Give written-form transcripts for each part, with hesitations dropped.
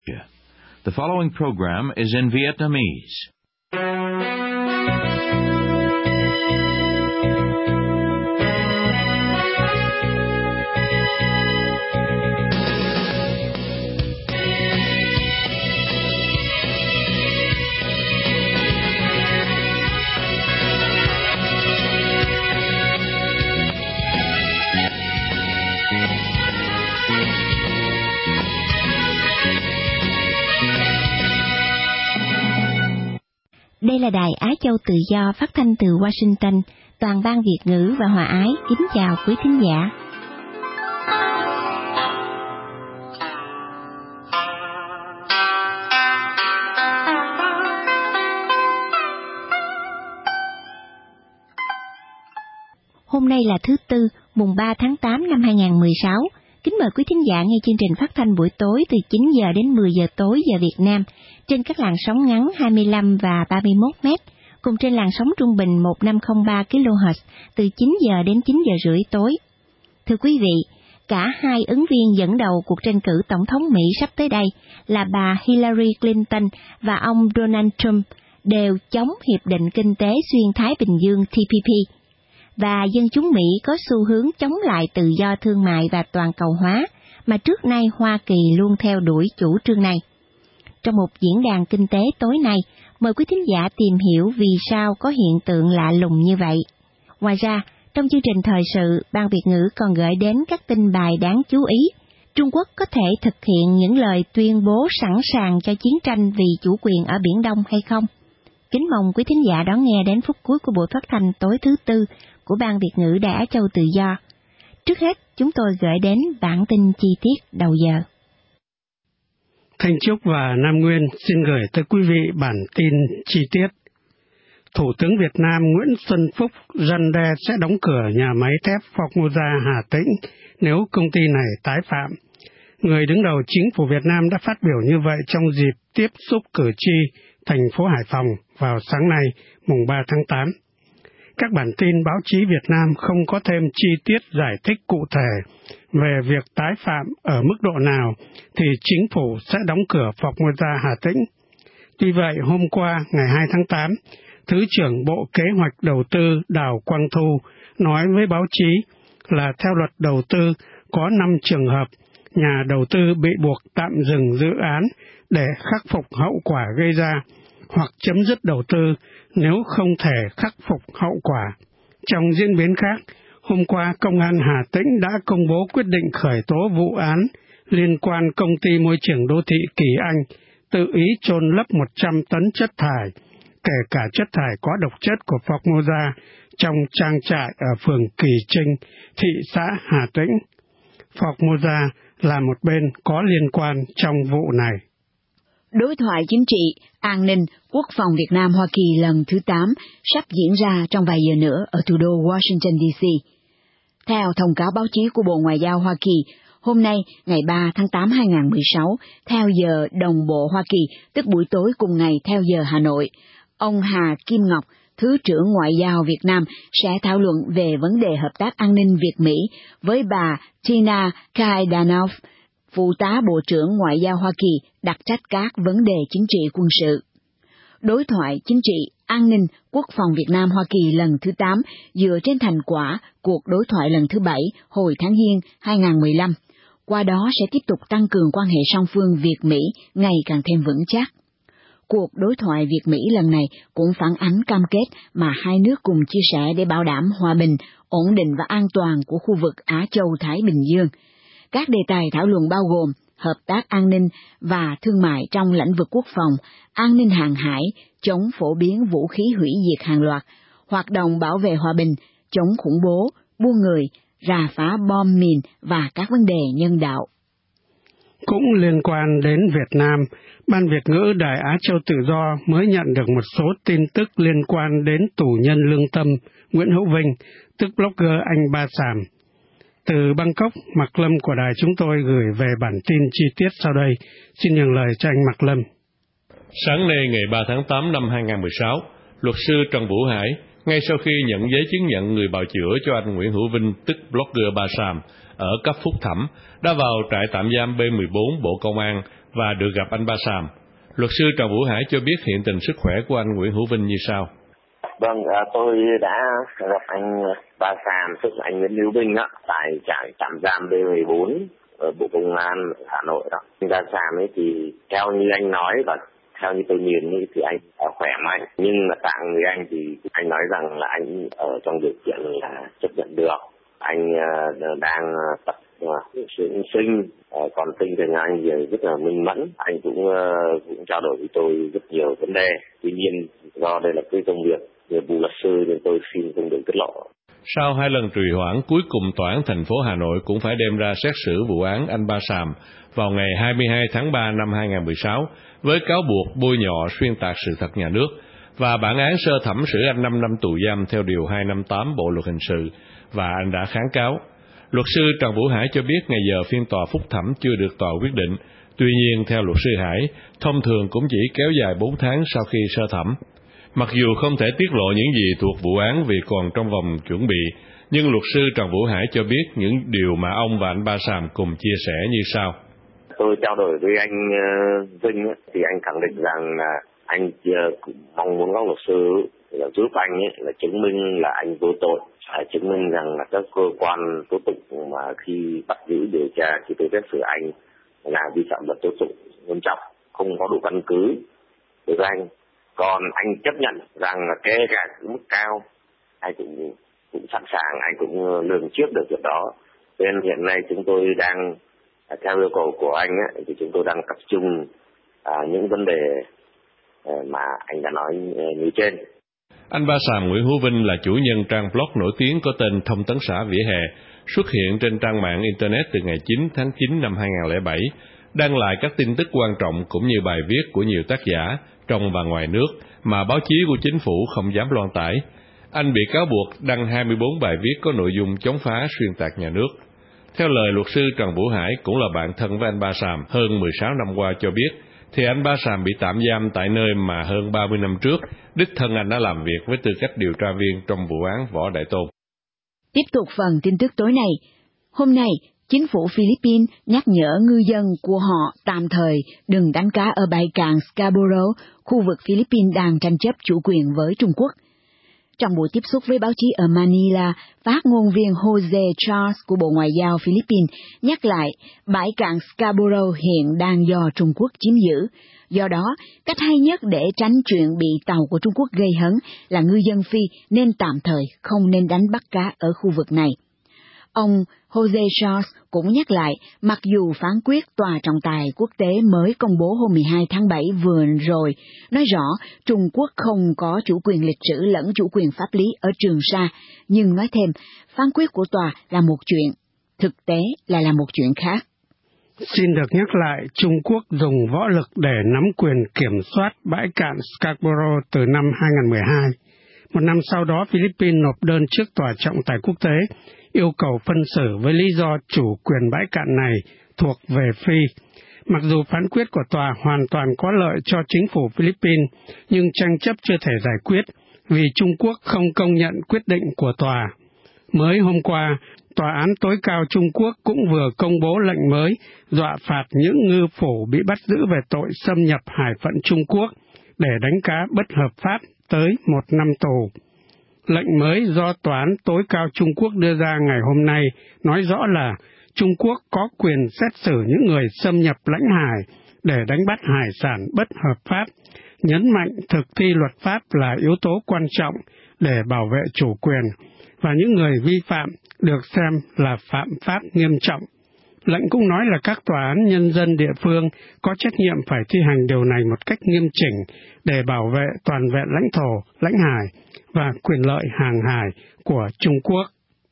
The following program is in Vietnamese. Đây là Đài Á Châu Tự Do phát thanh từ Washington, toàn ban Việt ngữ và Hòa Ái kính chào quý thính giả. Hôm nay là thứ Tư, mùng 3 tháng 8 năm 2016. Kính mời quý thính giả nghe chương trình phát thanh buổi tối từ 9 giờ đến 10 giờ tối giờ Việt Nam trên các làn sóng ngắn 25 và 31 m, cùng trên làn sóng trung bình 1503 kHz từ 9 giờ đến 9 giờ rưỡi tối. Thưa quý vị, cả hai ứng viên dẫn đầu cuộc tranh cử tổng thống Mỹ sắp tới đây là bà Hillary Clinton và ông Donald Trump đều chống Hiệp định Kinh tế Xuyên Thái Bình Dương TPP. Và dân chúng Mỹ có xu hướng chống lại tự do thương mại và toàn cầu hóa, mà trước nay Hoa Kỳ luôn theo đuổi chủ trương này. Trong một diễn đàn kinh tế tối nay, mời quý thính giả tìm hiểu vì sao có hiện tượng lạ lùng như vậy. Ngoài ra, trong chương trình thời sự, ban Việt ngữ còn gửi đến các tin bài đáng chú ý. Trung Quốc có thể thực hiện những lời tuyên bố sẵn sàng cho chiến tranh vì chủ quyền ở Biển Đông hay không? Kính mong quý thính giả đón nghe đến phút cuối của buổi phát thanh tối thứ Tư của ban Việt ngữ Đài Á Châu Tự Do. Trước hết, chúng tôi gửi đến bản tin chi tiết đầu giờ. Thanh Trúc và Nam Nguyên xin gửi tới quý vị bản tin chi tiết. Thủ tướng Việt Nam Nguyễn Xuân Phúc răn đe sẽ đóng cửa nhà máy thép Formosa Hà Tĩnh nếu công ty này tái phạm. Người đứng đầu chính phủ Việt Nam đã phát biểu như vậy trong dịp tiếp xúc cử tri thành phố Hải Phòng vào sáng nay, mùng 3 tháng 8. Các bản tin báo chí Việt Nam không có thêm chi tiết giải thích cụ thể về việc tái phạm ở mức độ nào thì chính phủ sẽ đóng cửa Formosa Hà Tĩnh. Tuy vậy, hôm qua, ngày 2 tháng 8, Thứ trưởng Bộ Kế hoạch Đầu tư Đào Quang Thu nói với báo chí là theo luật đầu tư có 5 trường hợp nhà đầu tư bị buộc tạm dừng dự án để khắc phục hậu quả gây ra hoặc chấm dứt đầu tư nếu không thể khắc phục hậu quả. Trong diễn biến khác, hôm qua Công an Hà Tĩnh đã công bố quyết định khởi tố vụ án liên quan công ty môi trường đô thị Kỳ Anh tự ý chôn lấp 100 tấn chất thải, kể cả chất thải có độc chất của Formosa trong trang trại ở phường Kỳ Trinh, thị xã Hà Tĩnh. Formosa là một bên có liên quan trong vụ này. Đối thoại chính trị, an ninh, quốc phòng Việt Nam-Hoa Kỳ lần thứ 8 sắp diễn ra trong vài giờ nữa ở thủ đô Washington, D.C. Theo thông cáo báo chí của Bộ Ngoại giao Hoa Kỳ, hôm nay, ngày 3 tháng 8 2016, theo giờ đồng bộ Hoa Kỳ, tức buổi tối cùng ngày theo giờ Hà Nội, ông Hà Kim Ngọc, Thứ trưởng Ngoại giao Việt Nam sẽ thảo luận về vấn đề hợp tác an ninh Việt-Mỹ với bà Tina Kaidanov, Phụ tá Bộ trưởng Ngoại giao Hoa Kỳ đặc trách các vấn đề chính trị quân sự. Đối thoại chính trị, an ninh, quốc phòng Việt Nam-Hoa Kỳ lần thứ 8 dựa trên thành quả cuộc đối thoại lần thứ 7 hồi tháng Giêng 2015, qua đó sẽ tiếp tục tăng cường quan hệ song phương Việt-Mỹ ngày càng thêm vững chắc. Cuộc đối thoại Việt-Mỹ lần này cũng phản ánh cam kết mà hai nước cùng chia sẻ để bảo đảm hòa bình, ổn định và an toàn của khu vực Á Châu-Thái Bình Dương. Các đề tài thảo luận bao gồm hợp tác an ninh và thương mại trong lĩnh vực quốc phòng, an ninh hàng hải, chống phổ biến vũ khí hủy diệt hàng loạt, hoạt động bảo vệ hòa bình, chống khủng bố, buôn người, rà phá bom mìn và các vấn đề nhân đạo. Cũng liên quan đến Việt Nam, Ban Việt ngữ Đài Á Châu Tự Do mới nhận được một số tin tức liên quan đến tù nhân lương tâm Nguyễn Hữu Vinh, tức blogger Anh Ba Sàm. Từ Bangkok, Mạc Lâm của đài chúng tôi gửi về bản tin chi tiết sau đây. Xin nhường lời cho anh Mạc Lâm. Sáng nay ngày 3 tháng 8 năm 2016, luật sư Trần Vũ Hải, ngay sau khi nhận giấy chứng nhận người bào chữa cho anh Nguyễn Hữu Vinh, tức blogger Ba Sàm, ở cấp phúc thẩm, đã vào trại tạm giam B14 Bộ Công an và được gặp anh Ba Sàm. Luật sư Trần Vũ Hải cho biết hiện tình sức khỏe của anh Nguyễn Hữu Vinh như sau. Vâng, tôi đã gặp anh Ba Sàm, tức là anh Nguyễn Hữu Vinh đó, tại trại tạm giam B14 ở Bộ Công an Hà Nội đó. Anh Ba Sàm ấy thì theo như anh nói và theo như tôi nhìn ấy, thì anh khỏe mạnh, nhưng mà tạng người anh thì anh nói rằng là anh ở trong điều kiện là chấp nhận được. Anh đang tập dưỡng sinh, còn tinh thần anh thì rất là minh mẫn. Anh cũng trao đổi với tôi rất nhiều vấn đề. Tuy nhiên do đây là cái công việc nghiệp vụ luật sư nên tôi xin không được tiết lộ. Sau 2 lần trì hoãn, cuối cùng tòa án thành phố Hà Nội cũng phải đem ra xét xử vụ án anh Ba Sàm vào ngày 22 tháng 3 năm 2016 với cáo buộc bôi nhọ xuyên tạc sự thật nhà nước, và bản án sơ thẩm xử anh 5 năm tù giam theo điều 258 Bộ luật hình sự, và anh đã kháng cáo. Luật sư Trần Vũ Hải cho biết ngày giờ phiên tòa phúc thẩm chưa được tòa quyết định. Tuy nhiên, theo luật sư Hải, thông thường cũng chỉ kéo dài 4 tháng sau khi sơ thẩm. Mặc dù không thể tiết lộ những gì thuộc vụ án vì còn trong vòng chuẩn bị, nhưng luật sư Trần Vũ Hải cho biết những điều mà ông và anh Ba Sàm cùng chia sẻ như sau. Tôi trao đổi với anh Vinh thì anh khẳng định rằng là anh cũng mong muốn các luật sư là giúp anh là chứng minh là anh vô tội, phải chứng minh rằng là các cơ quan tố tụng mà khi bắt giữ điều tra khi tôi xét xử anh là vi phạm luật tố tụng nghiêm trọng, không có đủ căn cứ đối với anh. Còn anh chấp nhận rằng là kể cả mức cao, anh cũng sẵn sàng, anh cũng lường trước được việc đó. Nên hiện nay chúng tôi đang theo yêu cầu của anh thì chúng tôi đang tập trung những vấn đề mà anh đã nói như trên. Anh Ba Sàm Nguyễn Hữu Vinh là chủ nhân trang blog nổi tiếng có tên Thông tấn xã Vỉa Hè, xuất hiện trên trang mạng Internet từ ngày 9 tháng 9 năm 2007, đăng lại các tin tức quan trọng cũng như bài viết của nhiều tác giả trong và ngoài nước mà báo chí của chính phủ không dám loan tải. Anh bị cáo buộc đăng 24 bài viết có nội dung chống phá xuyên tạc nhà nước. Theo lời luật sư Trần Vũ Hải, cũng là bạn thân với anh Ba Sàm hơn 16 năm qua cho biết, thì anh Ba Sàm bị tạm giam tại nơi mà hơn 30 năm trước, đích thân anh đã làm việc với tư cách điều tra viên trong vụ án Võ Đại Tôn. Tiếp tục phần tin tức tối nay. Hôm nay, chính phủ Philippines nhắc nhở ngư dân của họ tạm thời đừng đánh cá ở bãi cạn Scarborough, khu vực Philippines đang tranh chấp chủ quyền với Trung Quốc. Trong buổi tiếp xúc với báo chí ở Manila, phát ngôn viên Jose Charles của Bộ Ngoại giao Philippines nhắc lại bãi cạn Scarborough hiện đang do Trung Quốc chiếm giữ. Do đó, cách hay nhất để tránh chuyện bị tàu của Trung Quốc gây hấn là ngư dân Phi nên tạm thời không nên đánh bắt cá ở khu vực này. Ông Jose Charles cũng nhắc lại, mặc dù phán quyết Tòa trọng tài quốc tế mới công bố hôm 12 tháng 7 vừa rồi, nói rõ Trung Quốc không có chủ quyền lịch sử lẫn chủ quyền pháp lý ở Trường Sa, nhưng nói thêm, phán quyết của Tòa là một chuyện, thực tế là một chuyện khác. Xin được nhắc lại, Trung Quốc dùng võ lực để nắm quyền kiểm soát bãi cạn Scarborough từ năm 2012. Một năm sau đó, Philippines nộp đơn trước Tòa trọng tài quốc tế, yêu cầu phân xử với lý do chủ quyền bãi cạn này thuộc về Phi. Mặc dù phán quyết của tòa hoàn toàn có lợi cho chính phủ Philippines, nhưng tranh chấp chưa thể giải quyết vì Trung Quốc không công nhận quyết định của tòa. Mới hôm qua, Tòa án tối cao Trung Quốc cũng vừa công bố lệnh mới dọa phạt những ngư phủ bị bắt giữ về tội xâm nhập hải phận Trung Quốc để đánh cá bất hợp pháp tới 1 năm tù. Lệnh mới do Tòa án tối cao Trung Quốc đưa ra ngày hôm nay nói rõ là Trung Quốc có quyền xét xử những người xâm nhập lãnh hải để đánh bắt hải sản bất hợp pháp, nhấn mạnh thực thi luật pháp là yếu tố quan trọng để bảo vệ chủ quyền, và những người vi phạm được xem là phạm pháp nghiêm trọng. Lệnh cũng nói là các tòa án nhân dân địa phương có trách nhiệm phải thi hành điều này một cách nghiêm chỉnh để bảo vệ toàn vẹn lãnh thổ, lãnh hải và quyền lợi hàng hải của Trung Quốc.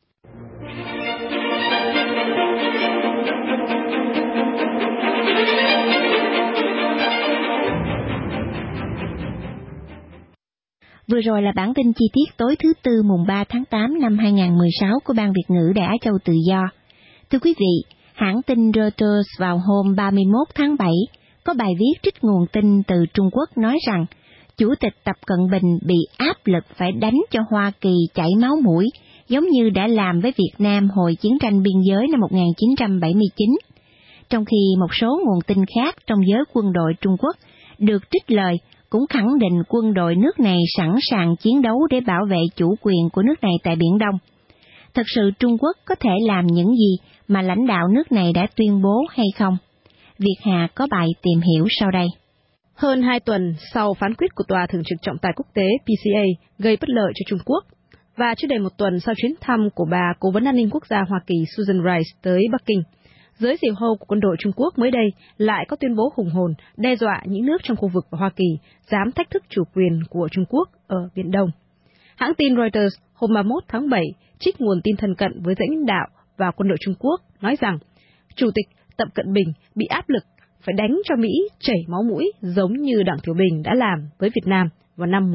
Vừa rồi là bản tin chi tiết tối thứ Tư mùng 3 tháng 8 năm 2016 của Ban Việt ngữ Đài Á Châu Tự Do. Thưa quý vị, hãng tin Reuters vào hôm 31 tháng 7 có bài viết trích nguồn tin từ Trung Quốc nói rằng Chủ tịch Tập Cận Bình bị áp lực phải đánh cho Hoa Kỳ chảy máu mũi, giống như đã làm với Việt Nam hồi chiến tranh biên giới năm 1979. trong khi một số nguồn tin khác trong giới quân đội Trung Quốc được trích lời cũng khẳng định quân đội nước này sẵn sàng chiến đấu để bảo vệ chủ quyền của nước này tại Biển Đông. Thật sự Trung Quốc có thể làm những gì mà lãnh đạo nước này đã tuyên bố hay không? Việt Hà có bài tìm hiểu sau đây. Hơn 2 tuần sau phán quyết của Tòa Thường trực Trọng tài Quốc tế PCA gây bất lợi cho Trung Quốc, và chưa đầy một tuần sau chuyến thăm của bà Cố vấn An ninh Quốc gia Hoa Kỳ Susan Rice tới Bắc Kinh, giới diều hâu của quân đội Trung Quốc mới đây lại có tuyên bố hùng hồn đe dọa những nước trong khu vực và Hoa Kỳ dám thách thức chủ quyền của Trung Quốc ở Biển Đông. Hãng tin Reuters hôm 31 tháng 7 trích nguồn tin thân cận với lãnh đạo và quân đội Trung Quốc nói rằng Chủ tịch Tập Cận Bình bị áp lực phải đánh cho Mỹ chảy máu mũi giống như Đặng Tiểu Bình đã làm với Việt Nam vào năm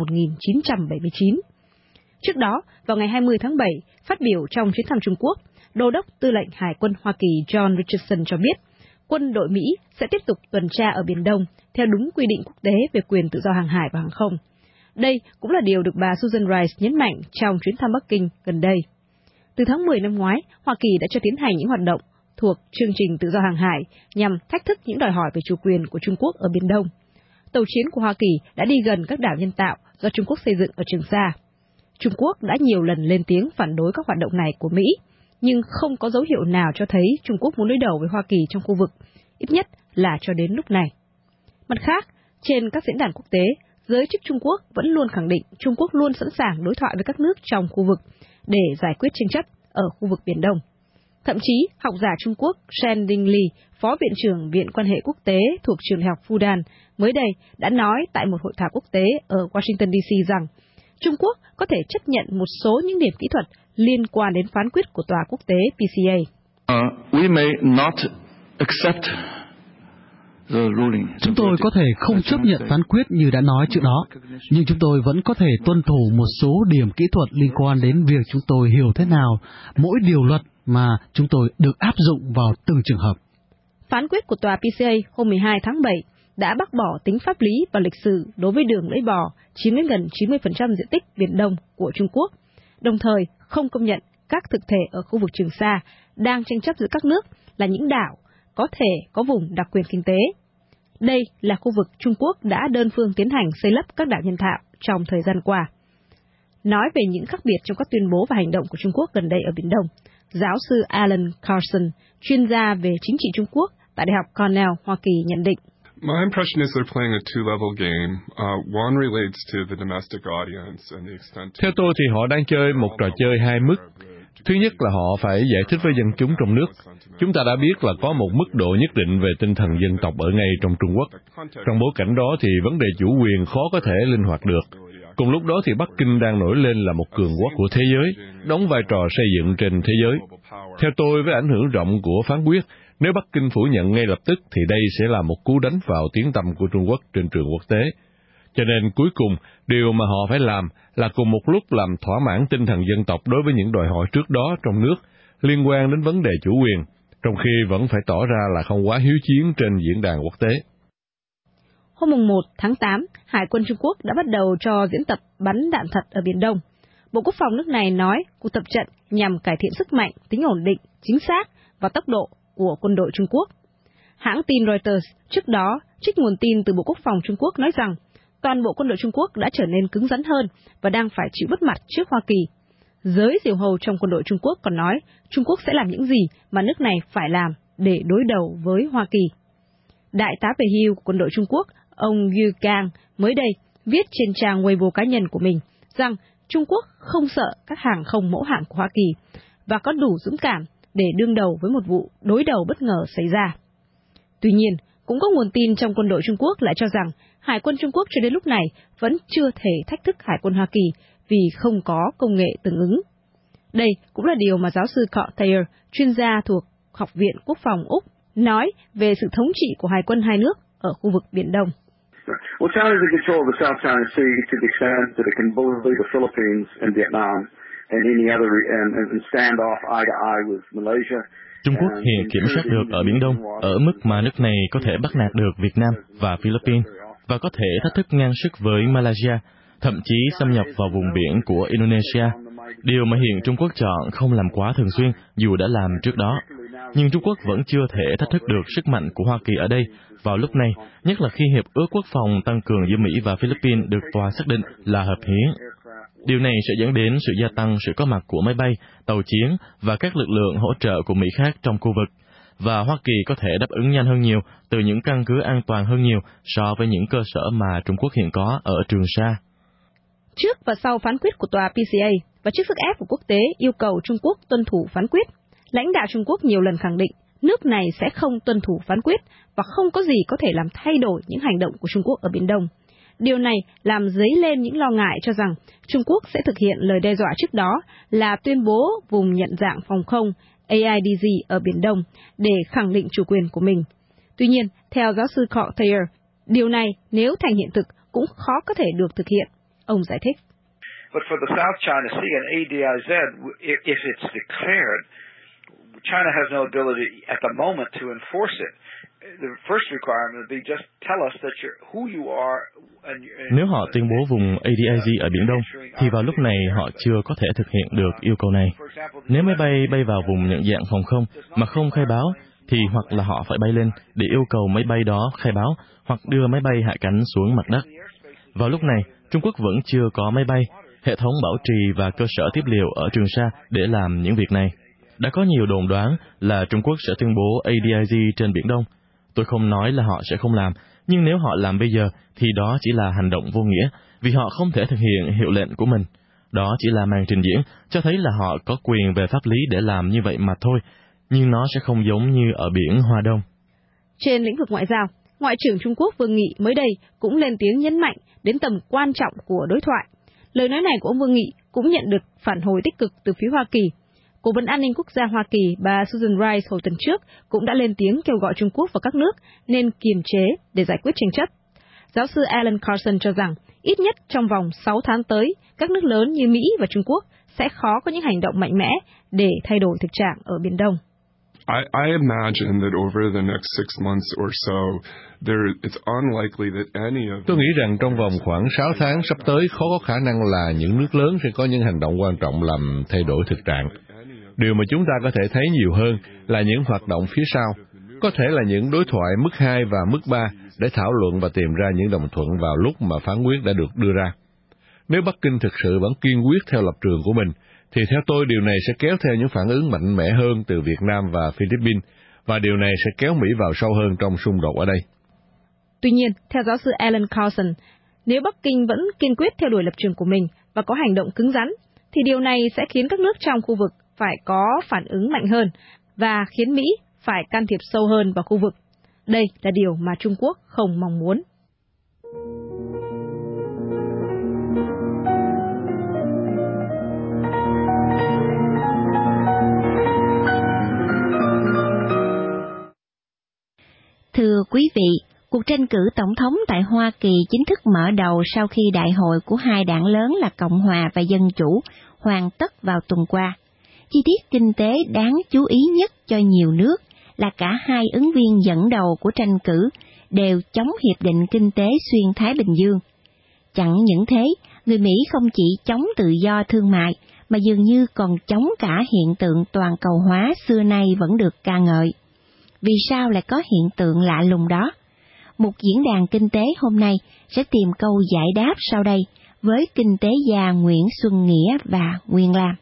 1979. Trước đó, vào ngày 20 tháng 7, phát biểu trong chuyến thăm Trung Quốc, Đô đốc Tư lệnh Hải quân Hoa Kỳ John Richardson cho biết quân đội Mỹ sẽ tiếp tục tuần tra ở Biển Đông theo đúng quy định quốc tế về quyền tự do hàng hải và hàng không. Đây cũng là điều được bà Susan Rice nhấn mạnh trong chuyến thăm Bắc Kinh gần đây. Từ tháng 10 năm ngoái, Hoa Kỳ đã cho tiến hành những hoạt động thuộc chương trình tự do hàng hải nhằm thách thức những đòi hỏi về chủ quyền của Trung Quốc ở Biển Đông. Tàu chiến của Hoa Kỳ đã đi gần các đảo nhân tạo do Trung Quốc xây dựng ở Trường Sa. Trung Quốc đã nhiều lần lên tiếng phản đối các hoạt động này của Mỹ, nhưng không có dấu hiệu nào cho thấy Trung Quốc muốn đối đầu với Hoa Kỳ trong khu vực, ít nhất là cho đến lúc này. Mặt khác, trên các diễn đàn quốc tế, giới chức Trung Quốc vẫn luôn khẳng định Trung Quốc luôn sẵn sàng đối thoại với các nước trong khu vực để giải quyết tranh chấp ở khu vực Biển Đông. Thậm chí, học giả Trung Quốc Shen Dingli, Phó Viện trưởng Viện Quan hệ Quốc tế thuộc Trường Đại học Fudan, mới đây đã nói tại một hội thảo quốc tế ở Washington DC rằng Trung Quốc có thể chấp nhận một số những điểm kỹ thuật liên quan đến phán quyết của Tòa quốc tế PCA. We may not accept the ruling. Chúng tôi có thể không chấp nhận phán quyết như đã nói trước đó, nhưng chúng tôi vẫn có thể tuân thủ một số điểm kỹ thuật liên quan đến việc chúng tôi hiểu thế nào mỗi điều luật mà chúng tôi được áp dụng vào từng trường hợp. Phán quyết của Tòa PCA hôm 12 tháng 7 đã bác bỏ tính pháp lý và lịch sử đối với đường lưỡi bò chiếm đến gần 90% diện tích Biển Đông của Trung Quốc, đồng thời không công nhận các thực thể ở khu vực Trường Sa đang tranh chấp giữa các nước là những đảo có thể có vùng đặc quyền kinh tế. Đây là khu vực Trung Quốc đã đơn phương tiến hành xây lấp các đảo nhân tạo trong thời gian qua. Nói về những khác biệt trong các tuyên bố và hành động của Trung Quốc gần đây ở Biển Đông, giáo sư Alan Carson, chuyên gia về chính trị Trung Quốc tại Đại học Cornell, Hoa Kỳ nhận định. My impression is they're playing a two-level game. One relates to the domestic audience and the extent. Theo tôi thì họ đang chơi một trò chơi hai mức. Thứ nhất là họ phải giải thích với dân chúng trong nước. Chúng ta đã biết là có một mức độ nhất định về tinh thần dân tộc ở ngay trong Trung Quốc. Trong bối cảnh đó thì vấn đề chủ quyền khó có thể linh hoạt được. Cùng lúc đó thì Bắc Kinh đang nổi lên là một cường quốc của thế giới, đóng vai trò xây dựng trên thế giới. Theo tôi, với ảnh hưởng rộng của phán quyết, nếu Bắc Kinh phủ nhận ngay lập tức thì đây sẽ là một cú đánh vào tiếng tăm của Trung Quốc trên trường quốc tế. Cho nên cuối cùng, điều mà họ phải làm là cùng một lúc làm thỏa mãn tinh thần dân tộc đối với những đòi hỏi trước đó trong nước liên quan đến vấn đề chủ quyền, trong khi vẫn phải tỏ ra là không quá hiếu chiến trên diễn đàn quốc tế. Hôm 1 tháng 8, Hải quân Trung Quốc đã bắt đầu cho diễn tập bắn đạn thật ở Biển Đông. Bộ Quốc phòng nước này nói cuộc tập trận nhằm cải thiện sức mạnh, tính ổn định, chính xác và tốc độ của quân đội Trung Quốc. Hãng tin Reuters trước đó trích nguồn tin từ Bộ Quốc phòng Trung Quốc nói rằng toàn bộ quân đội Trung Quốc đã trở nên cứng rắn hơn và đang phải chịu mất mặt trước Hoa Kỳ. Giới diều hâu trong quân đội Trung Quốc còn nói Trung Quốc sẽ làm những gì mà nước này phải làm để đối đầu với Hoa Kỳ. Đại tá về hưu của quân đội Trung Quốc, ông Yu Kang, mới đây viết trên trang Weibo cá nhân của mình rằng Trung Quốc không sợ các hàng không mẫu hạm của Hoa Kỳ và có đủ dũng cảm để đương đầu với một vụ đối đầu bất ngờ xảy ra. Tuy nhiên, cũng có nguồn tin trong quân đội Trung Quốc lại cho rằng Hải quân Trung Quốc cho đến lúc này vẫn chưa thể thách thức Hải quân Hoa Kỳ vì không có công nghệ tương ứng. Đây cũng là điều mà giáo sư Court Thayer, chuyên gia thuộc Học viện Quốc phòng Úc, nói về sự thống trị của Hải quân hai nước ở khu vực Biển Đông. Well, China is in control of the South China Sea to the extent that it can bully the Philippines and Vietnam and any other and stand off eye to eye with Malaysia. Trung Quốc hiện kiểm soát được ở Biển Đông ở mức mà nước này có thể bắt nạt được Việt Nam và Philippines và có thể thách thức ngang sức với Malaysia, thậm chí xâm nhập vào vùng biển của Indonesia. Điều mà hiện Trung Quốc chọn không làm quá thường xuyên dù đã làm trước đó. nhưng Trung Quốc vẫn chưa thể thách thức được sức mạnh của Hoa Kỳ ở đây vào lúc này, nhất là khi Hiệp ước Quốc phòng tăng cường giữa Mỹ và Philippines được tòa xác định là hợp hiến. Điều này sẽ dẫn đến sự gia tăng sự có mặt của máy bay, tàu chiến và các lực lượng hỗ trợ của Mỹ khác trong khu vực, và Hoa Kỳ có thể đáp ứng nhanh hơn nhiều từ những căn cứ an toàn hơn nhiều so với những cơ sở mà Trung Quốc hiện có ở Trường Sa. Trước và sau phán quyết của tòa PCA và trước sức ép của quốc tế yêu cầu Trung Quốc tuân thủ phán quyết, lãnh đạo Trung Quốc nhiều lần khẳng định nước này sẽ không tuân thủ phán quyết và không có gì có thể làm thay đổi những hành động của Trung Quốc ở Biển Đông. Điều này làm dấy lên những lo ngại cho rằng Trung Quốc sẽ thực hiện lời đe dọa trước đó là tuyên bố vùng nhận dạng phòng không AIDZ ở Biển Đông để khẳng định chủ quyền của mình. Tuy nhiên, theo giáo sư Carl Thayer, điều này nếu thành hiện thực cũng khó có thể được thực hiện. Ông giải thích. But for the South China Sea and ADIZ, if it's declared, China has no ability at the moment to enforce it. The first requirement would be just tell us that who you are. Nếu họ tuyên bố vùng ADIZ ở Biển Đông, thì vào lúc này họ chưa có thể thực hiện được yêu cầu này. Nếu máy bay bay vào vùng nhận dạng phòng không mà không khai báo, thì hoặc là họ phải bay lên để yêu cầu máy bay đó khai báo, hoặc đưa máy bay hạ cánh xuống mặt đất. Vào lúc này, Trung Quốc vẫn chưa có máy bay, hệ thống bảo trì và cơ sở tiếp liệu ở Trường Sa để làm những việc này. Đã có nhiều đồn đoán là Trung Quốc sẽ tuyên bố ADIZ trên Biển Đông. Tôi không nói là họ sẽ không làm, nhưng nếu họ làm bây giờ thì đó chỉ là hành động vô nghĩa, vì họ không thể thực hiện hiệu lệnh của mình. Đó chỉ là màn trình diễn, cho thấy là họ có quyền về pháp lý để làm như vậy mà thôi, nhưng nó sẽ không giống như ở Biển Hoa Đông. Trên lĩnh vực ngoại giao, Ngoại trưởng Trung Quốc Vương Nghị mới đây cũng lên tiếng nhấn mạnh đến tầm quan trọng của đối thoại. Lời nói này của ông Vương Nghị cũng nhận được phản hồi tích cực từ phía Hoa Kỳ. Cố vấn an ninh quốc gia Hoa Kỳ bà Susan Rice hồi tuần trước cũng đã lên tiếng kêu gọi Trung Quốc và các nước nên kiềm chế để giải quyết tranh chấp. Giáo sư Alan Carson cho rằng ít nhất trong vòng 6 tháng tới, các nước lớn như Mỹ và Trung Quốc sẽ khó có những hành động mạnh mẽ để thay đổi thực trạng ở Biển Đông. I imagine that over the next 6 months or so, it's unlikely that any of. Tôi nghĩ rằng trong vòng khoảng 6 tháng sắp tới khó có khả năng là những nước lớn sẽ có những hành động quan trọng làm thay đổi thực trạng. Điều mà chúng ta có thể thấy nhiều hơn là những hoạt động phía sau, có thể là những đối thoại mức 2 và mức 3 để thảo luận và tìm ra những đồng thuận vào lúc mà phán quyết đã được đưa ra. Nếu Bắc Kinh thực sự vẫn kiên quyết theo lập trường của mình, thì theo tôi điều này sẽ kéo theo những phản ứng mạnh mẽ hơn từ Việt Nam và Philippines, và điều này sẽ kéo Mỹ vào sâu hơn trong xung đột ở đây. Tuy nhiên, theo giáo sư Alan Carson, nếu Bắc Kinh vẫn kiên quyết theo đuổi lập trường của mình và có hành động cứng rắn, thì điều này sẽ khiến các nước trong khu vực phải có phản ứng mạnh hơn và khiến Mỹ phải can thiệp sâu hơn vào khu vực. Đây là điều mà Trung Quốc không mong muốn. Thưa quý vị, cuộc tranh cử tổng thống tại Hoa Kỳ chính thức mở đầu sau khi đại hội của hai đảng lớn là Cộng hòa và Dân chủ hoàn tất vào tuần qua. Chi tiết kinh tế đáng chú ý nhất cho nhiều nước là cả hai ứng viên dẫn đầu của tranh cử đều chống Hiệp định Kinh tế Xuyên Thái Bình Dương. Chẳng những thế, người Mỹ không chỉ chống tự do thương mại, mà dường như còn chống cả hiện tượng toàn cầu hóa xưa nay vẫn được ca ngợi. Vì sao lại có hiện tượng lạ lùng đó? Một diễn đàn kinh tế hôm nay sẽ tìm câu giải đáp sau đây với kinh tế gia Nguyễn Xuân Nghĩa và Nguyên Lam.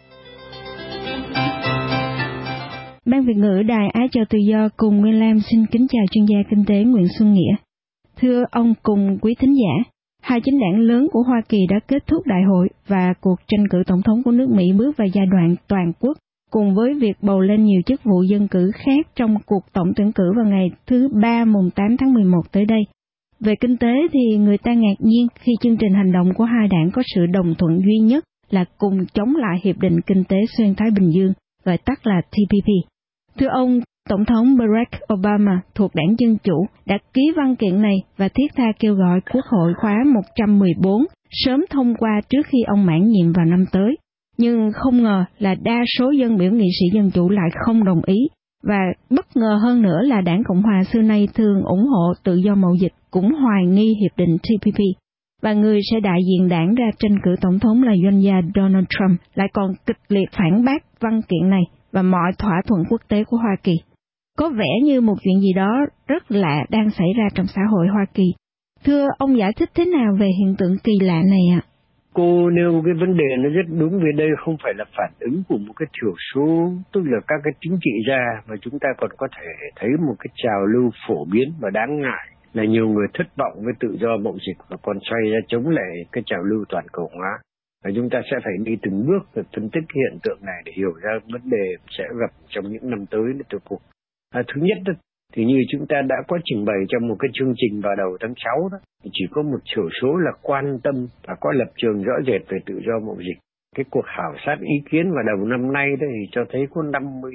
Ban Việt ngữ Đài Á Châu Tự Do cùng Nguyên Lam xin kính chào chuyên gia kinh tế Nguyễn Xuân Nghĩa. Thưa ông cùng quý thính giả, hai chính đảng lớn của Hoa Kỳ đã kết thúc đại hội và cuộc tranh cử tổng thống của nước Mỹ bước vào giai đoạn toàn quốc, cùng với việc bầu lên nhiều chức vụ dân cử khác trong cuộc tổng tuyển cử vào ngày thứ Ba mùng 8 tháng 11 tới đây. Về kinh tế thì người ta ngạc nhiên khi chương trình hành động của hai đảng có sự đồng thuận duy nhất là cùng chống lại Hiệp định Kinh tế Xuyên Thái Bình Dương, gọi tắt là TPP. Thưa ông, Tổng thống Barack Obama thuộc đảng Dân Chủ đã ký văn kiện này và thiết tha kêu gọi Quốc hội khóa 114 sớm thông qua trước khi ông mãn nhiệm vào năm tới. Nhưng không ngờ là đa số dân biểu nghị sĩ Dân Chủ lại không đồng ý, và bất ngờ hơn nữa là đảng Cộng hòa xưa nay thường ủng hộ tự do mậu dịch cũng hoài nghi hiệp định TPP. Và người sẽ đại diện đảng ra tranh cử tổng thống là doanh gia Donald Trump lại còn kịch liệt phản bác văn kiện này và mọi thỏa thuận quốc tế của Hoa Kỳ. Có vẻ như một chuyện gì đó rất lạ đang xảy ra trong xã hội Hoa Kỳ. Thưa ông, giải thích thế nào về hiện tượng kỳ lạ này ạ? Cô nêu cái vấn đề nó rất đúng, vì đây không phải là phản ứng của một cái thiểu số, tức là các cái chính trị gia, mà chúng ta còn có thể thấy một cái trào lưu phổ biến và đáng ngại là nhiều người thất vọng với tự do mậu dịch và còn xoay ra chống lại cái trào lưu toàn cầu hóa. Và chúng ta sẽ phải đi từng bước để phân tích cái hiện tượng này để hiểu ra vấn đề sẽ gặp trong những năm tới nữa thưa cô. Thứ nhất thì như chúng ta đã có trình bày trong một cái chương trình vào đầu tháng 6 đó, chỉ có một thiểu số là quan tâm và có lập trường rõ rệt về tự do mậu dịch. Cái cuộc khảo sát ý kiến vào đầu năm nay đó thì cho thấy có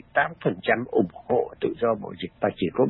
58% ủng hộ tự do mậu dịch và chỉ có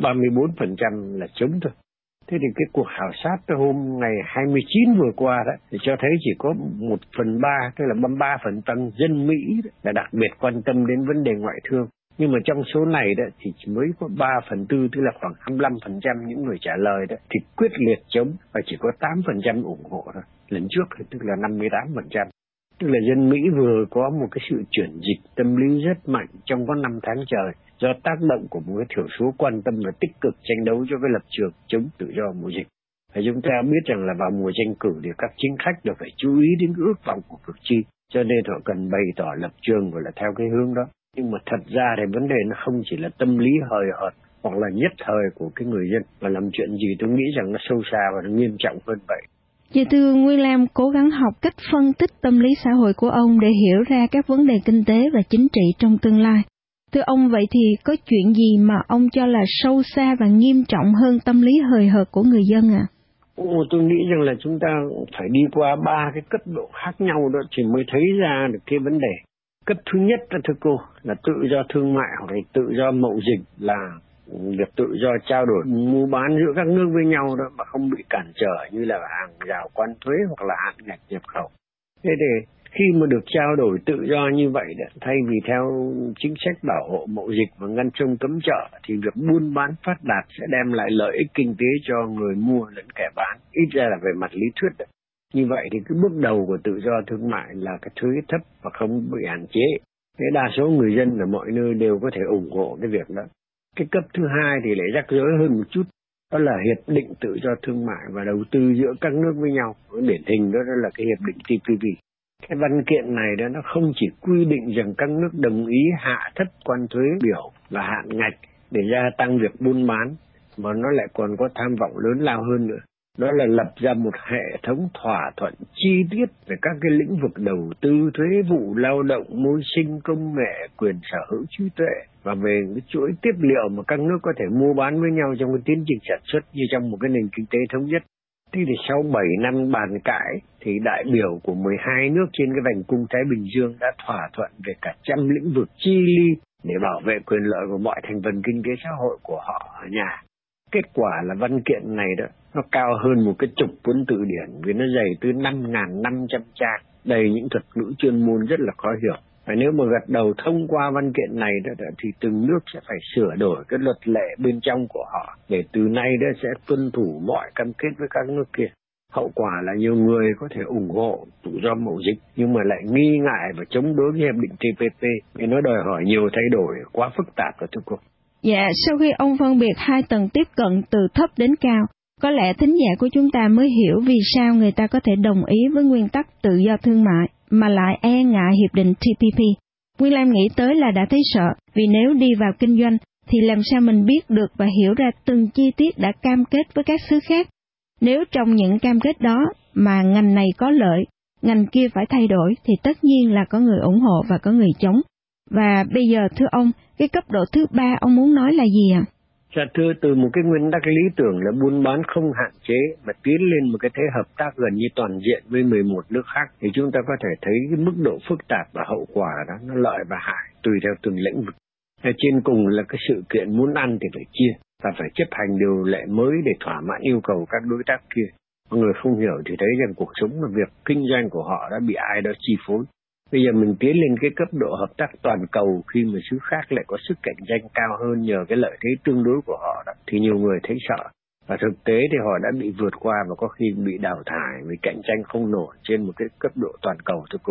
34% là chống thôi. Thế thì cái cuộc khảo sát hôm ngày 29 vừa qua đó thì cho thấy chỉ có 1/3, tức là 33% dân Mỹ là đặc biệt quan tâm đến vấn đề ngoại thương. Nhưng mà trong số này đó thì chỉ mới có 3/4, tức là khoảng 25% những người trả lời đó thì quyết liệt chống và chỉ có 8% ủng hộ thôi. Lần trước thì tức là 58%. Tức là dân Mỹ vừa có một cái sự chuyển dịch tâm lý rất mạnh trong có 5 tháng trời do tác động của một cái thiểu số quan tâm và tích cực tranh đấu cho cái lập trường chống tự do mậu dịch. Và chúng ta biết rằng là vào mùa tranh cử thì các chính khách đều phải chú ý đến ước vọng của cử tri, cho nên họ cần bày tỏ lập trường và là theo cái hướng đó. Nhưng mà thật ra thì vấn đề nó không chỉ là tâm lý hời hợt hoặc là nhất thời của cái người dân, mà làm chuyện gì tôi nghĩ rằng nó sâu xa và nó nghiêm trọng hơn vậy. Dạ thưa Nguyên Lam, cố gắng học cách phân tích tâm lý xã hội của ông để hiểu ra các vấn đề kinh tế và chính trị trong tương lai. Thưa ông, vậy thì có chuyện gì mà ông cho là sâu xa và nghiêm trọng hơn tâm lý hời hợt của người dân ạ? Tôi nghĩ rằng là chúng ta phải đi qua 3 cái cấp độ khác nhau đó thì mới thấy ra được cái vấn đề. Cấp thứ nhất đó, thưa cô, là tự do thương mại hoặc là tự do mậu dịch, là việc tự do trao đổi mua bán giữa các nước với nhau đó mà không bị cản trở như là hàng rào quan thuế hoặc là hạn ngạch nhập khẩu. Thế thì khi mà được trao đổi tự do như vậy đó, thay vì theo chính sách bảo hộ mậu dịch và ngăn sông cấm chợ thì việc buôn bán phát đạt sẽ đem lại lợi ích kinh tế cho người mua lẫn kẻ bán, ít ra là về mặt lý thuyết đó. Như vậy thì cái bước đầu của tự do thương mại là cái thuế thấp và không bị hạn chế. Thế đa số người dân ở mọi nơi đều có thể ủng hộ cái việc đó. Cái cấp thứ hai thì lại rắc rối hơn một chút, đó là hiệp định tự do thương mại và đầu tư giữa các nước với nhau. Điển hình đó là cái hiệp định TPP. Cái văn kiện này đó nó không chỉ quy định rằng các nước đồng ý hạ thấp quan thuế biểu và hạn ngạch để gia tăng việc buôn bán, mà nó lại còn có tham vọng lớn lao hơn nữa. Đó là lập ra một hệ thống thỏa thuận chi tiết về các cái lĩnh vực đầu tư, thuế vụ, lao động, môi sinh, công nghệ, quyền sở hữu trí tuệ và về cái chuỗi tiếp liệu mà các nước có thể mua bán với nhau trong cái tiến trình sản xuất như trong một cái nền kinh tế thống nhất. Thế thì sau 7 năm bàn cãi thì đại biểu của 12 nước trên cái vành cung Thái Bình Dương đã thỏa thuận về cả trăm lĩnh vực chi li để bảo vệ quyền lợi của mọi thành phần kinh tế xã hội của họ ở nhà. Kết quả là văn kiện này đó nó cao hơn một cái chục cuốn từ điển vì nó dày tới 5.500 trang, đầy những thuật ngữ chuyên môn rất là khó hiểu. Và nếu mà gật đầu thông qua văn kiện này đó thì từng nước sẽ phải sửa đổi cái luật lệ bên trong của họ để từ nay đó sẽ tuân thủ mọi cam kết với các nước kia. Hậu quả là nhiều người có thể ủng hộ tự do mậu dịch nhưng mà lại nghi ngại và chống đối với hiệp định TPP vì nó đòi hỏi nhiều thay đổi quá phức tạp rồi thưa cô. Dạ, sau khi ông phân biệt hai tầng tiếp cận từ thấp đến cao, có lẽ thính giả của chúng ta mới hiểu vì sao người ta có thể đồng ý với nguyên tắc tự do thương mại mà lại e ngại hiệp định TPP. Nguyên Lam nghĩ tới là đã thấy sợ, vì nếu đi vào kinh doanh thì làm sao mình biết được và hiểu ra từng chi tiết đã cam kết với các xứ khác. Nếu trong những cam kết đó mà ngành này có lợi, ngành kia phải thay đổi thì tất nhiên là có người ủng hộ và có người chống. Và bây giờ thưa ông, cái cấp độ thứ 3 ông muốn nói là gì ạ? Dạ thưa, từ một cái nguyên tắc lý tưởng là buôn bán không hạn chế mà tiến lên một cái thế hợp tác gần như toàn diện với 11 nước khác thì chúng ta có thể thấy cái mức độ phức tạp và hậu quả đó nó lợi và hại tùy theo từng lĩnh vực. Trên cùng là cái sự kiện muốn ăn thì phải chia và phải chấp hành điều lệ mới để thỏa mãn yêu cầu các đối tác kia. Mọi người không hiểu thì thấy rằng cuộc sống và việc kinh doanh của họ đã bị ai đó chi phối. Bây giờ mình tiến lên cái cấp độ hợp tác toàn cầu khi mà xứ khác lại có sức cạnh tranh cao hơn nhờ cái lợi thế tương đối của họ đó, thì nhiều người thấy sợ. Và thực tế thì họ đã bị vượt qua và có khi bị đào thải vì cạnh tranh không nổi trên một cái cấp độ toàn cầu thưa cô.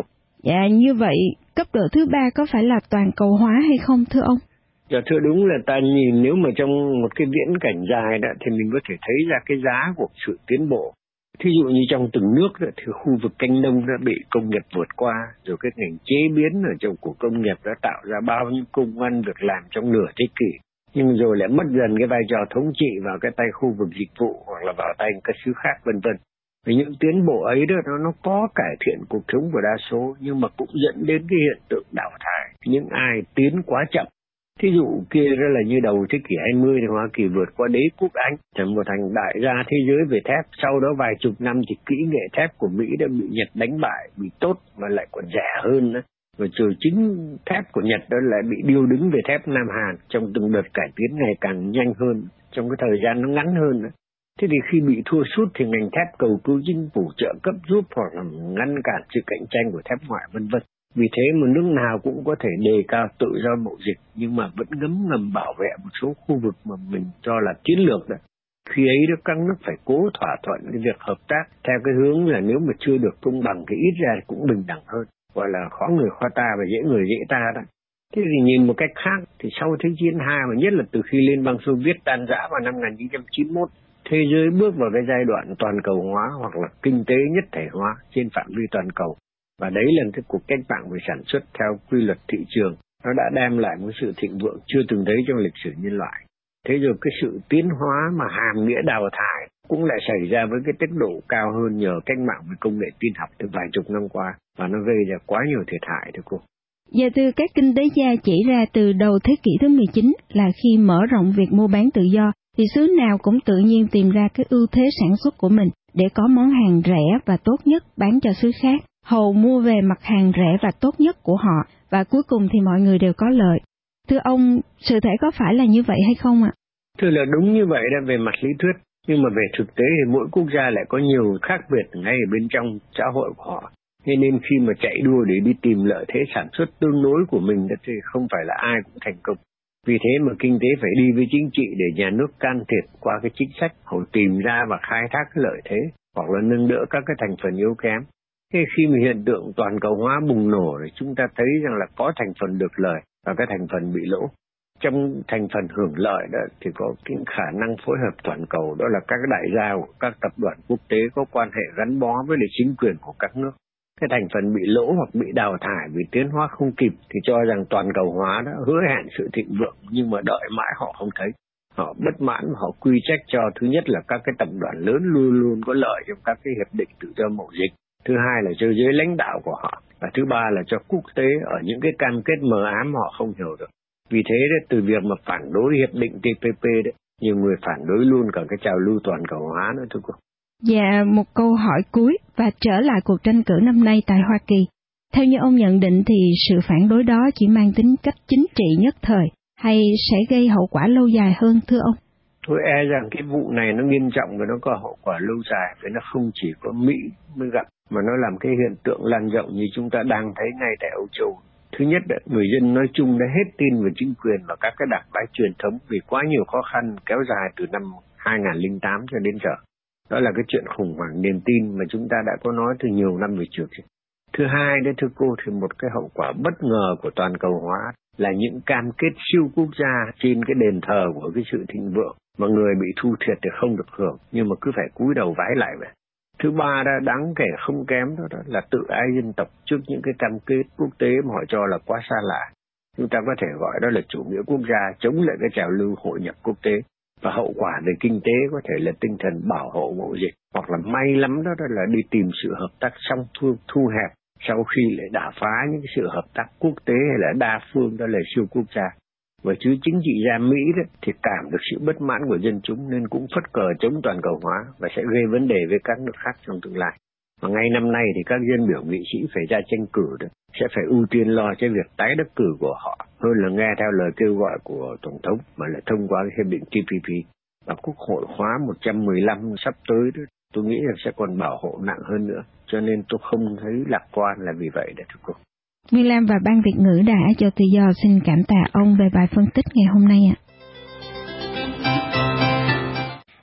Dạ, như vậy cấp độ thứ 3 có phải là toàn cầu hóa hay không thưa ông? Dạ thưa, đúng là ta nhìn nếu mà trong một cái viễn cảnh dài đó thì mình có thể thấy ra cái giá của sự tiến bộ. Thí dụ như trong từng nước đó, thì khu vực canh nông đã bị công nghiệp vượt qua, rồi cái ngành chế biến ở trong của công nghiệp đã tạo ra bao nhiêu công ăn việc làm trong nửa thế kỷ. Nhưng rồi lại mất dần cái vai trò thống trị vào cái tay khu vực dịch vụ hoặc là vào tay các xứ khác vân vân. Vì những tiến bộ ấy đó nó có cải thiện cuộc sống của đa số, nhưng mà cũng dẫn đến cái hiện tượng đào thải những ai tiến quá chậm. Thí dụ kia đó là như đầu thế kỷ 20 thì Hoa Kỳ vượt qua đế quốc Anh, trở thành đại gia thế giới về thép. Sau đó vài chục năm thì kỹ nghệ thép của Mỹ đã bị Nhật đánh bại, bị tốt mà lại còn rẻ hơn đó. Và rồi chính thép của Nhật đó lại bị điêu đứng về thép Nam Hàn trong từng đợt cải tiến ngày càng nhanh hơn, trong cái thời gian nó ngắn hơn đó. Thế thì khi bị thua sút thì ngành thép cầu cứu chính phủ trợ cấp giúp hoặc là ngăn cản sự cạnh tranh của thép ngoại vân vân. Vì thế mà nước nào cũng có thể đề cao tự do mậu dịch, nhưng mà vẫn ngấm ngầm bảo vệ một số khu vực mà mình cho là chiến lược đó. Khi ấy đó các nước phải cố thỏa thuận cái việc hợp tác theo cái hướng là nếu mà chưa được công bằng thì ít ra cũng bình đẳng hơn, gọi là khó người khó ta và dễ người dễ ta đó. Thế thì nhìn một cách khác thì sau Thế chiến II và nhất là từ khi Liên bang Xô Viết tan rã vào năm 1991, thế giới bước vào cái giai đoạn toàn cầu hóa hoặc là kinh tế nhất thể hóa trên phạm vi toàn cầu. Và đấy là cái cuộc cách mạng về sản xuất theo quy luật thị trường. Nó đã đem lại một sự thịnh vượng chưa từng thấy trong lịch sử nhân loại. Thế rồi cái sự tiến hóa mà hàm nghĩa đào thải cũng lại xảy ra với cái tốc độ cao hơn nhờ cách mạng về công nghệ tin học từ vài chục năm qua. Và nó gây ra quá nhiều thiệt hại thưa cô. Và từ các kinh tế gia chỉ ra từ đầu thế kỷ thứ 19 là khi mở rộng việc mua bán tự do, thì xứ nào cũng tự nhiên tìm ra cái ưu thế sản xuất của mình để có món hàng rẻ và tốt nhất bán cho xứ khác. Hầu mua về mặt hàng rẻ và tốt nhất của họ, và cuối cùng thì mọi người đều có lợi. Thưa ông, sự thể có phải là như vậy hay không ạ? Thưa là đúng như vậy đó về mặt lý thuyết, nhưng mà về thực tế thì mỗi quốc gia lại có nhiều khác biệt ngay ở bên trong xã hội của họ. Nên khi mà chạy đua để đi tìm lợi thế sản xuất tương đối của mình thì không phải là ai cũng thành công. Vì thế mà kinh tế phải đi với chính trị để nhà nước can thiệp qua cái chính sách, họ tìm ra và khai thác cái lợi thế, hoặc là nâng đỡ các cái thành phần yếu kém. Thế khi mà hiện tượng toàn cầu hóa bùng nổ thì chúng ta thấy rằng là có thành phần được lợi và cái thành phần bị lỗ. Trong thành phần hưởng lợi đó thì có cái khả năng phối hợp toàn cầu, đó là các đại gia của các tập đoàn quốc tế có quan hệ gắn bó với chính quyền của các nước. Cái thành phần bị lỗ hoặc bị đào thải vì tiến hóa không kịp thì cho rằng toàn cầu hóa đã hứa hẹn sự thịnh vượng, nhưng mà đợi mãi họ không thấy. Họ bất mãn, họ quy trách cho thứ nhất là các cái tập đoàn lớn luôn luôn có lợi trong các cái hiệp định tự do mậu dịch. Thứ hai là cho giới lãnh đạo của họ. Và thứ ba là cho quốc tế ở những cái cam kết mờ ám họ không hiểu được. Vì thế đấy, từ việc mà phản đối hiệp định TPP đấy, nhiều người phản đối luôn cả cái trào lưu toàn cầu hóa nữa thưa cô. Dạ, một câu hỏi cuối và trở lại cuộc tranh cử năm nay tại Hoa Kỳ. Theo như ông nhận định thì sự phản đối đó chỉ mang tính cách chính trị nhất thời hay sẽ gây hậu quả lâu dài hơn thưa ông? Tôi e rằng cái vụ này nó nghiêm trọng và nó có hậu quả lâu dài, vì nó không chỉ có Mỹ mới gặp mà nó làm cái hiện tượng lan rộng như chúng ta đang thấy ngay tại Âu Châu. Thứ nhất, người dân nói chung đã hết tin vào chính quyền và các cái đảng phái truyền thống vì quá nhiều khó khăn kéo dài từ năm 2008 cho đến giờ. Đó là cái chuyện khủng hoảng niềm tin mà chúng ta đã có nói từ nhiều năm về trước. Thứ hai, đấy thưa cô, thì một cái hậu quả bất ngờ của toàn cầu hóa là những cam kết siêu quốc gia trên cái đền thờ của cái sự thịnh vượng mà người bị thu thiệt thì không được hưởng, nhưng mà cứ phải cúi đầu vái lại vậy. Thứ ba, đã đáng kể không kém đó là tự ái dân tộc trước những cái cam kết quốc tế mà họ cho là quá xa lạ. Chúng ta có thể gọi đó là chủ nghĩa quốc gia chống lại cái trào lưu hội nhập quốc tế. Và hậu quả về kinh tế có thể là tinh thần bảo hộ mậu dịch, hoặc là may lắm đó là đi tìm sự hợp tác song phương thu hẹp sau khi lại đả phá những cái sự hợp tác quốc tế hay là đa phương, đó là siêu quốc gia. Và chứ chính trị gia Mỹ đó thì cảm được sự bất mãn của dân chúng nên cũng phất cờ chống toàn cầu hóa và sẽ gây vấn đề với các nước khác trong tương lai. Và ngay năm nay thì các dân biểu nghị sĩ phải ra tranh cử đó, sẽ phải ưu tiên lo cho việc tái đắc cử của họ hơn là nghe theo lời kêu gọi của Tổng thống mà lại thông qua cái hiệp định TPP. Và Quốc hội khóa 115 sắp tới đó, tôi nghĩ là sẽ còn bảo hộ nặng hơn nữa. Cho nên tôi không thấy lạc quan là vì vậy đấy thưa cô. Nguyên Lam và Ban Việt ngữ Đài Á Châu Tự Do xin cảm tạ ông về bài phân tích ngày hôm nay ạ.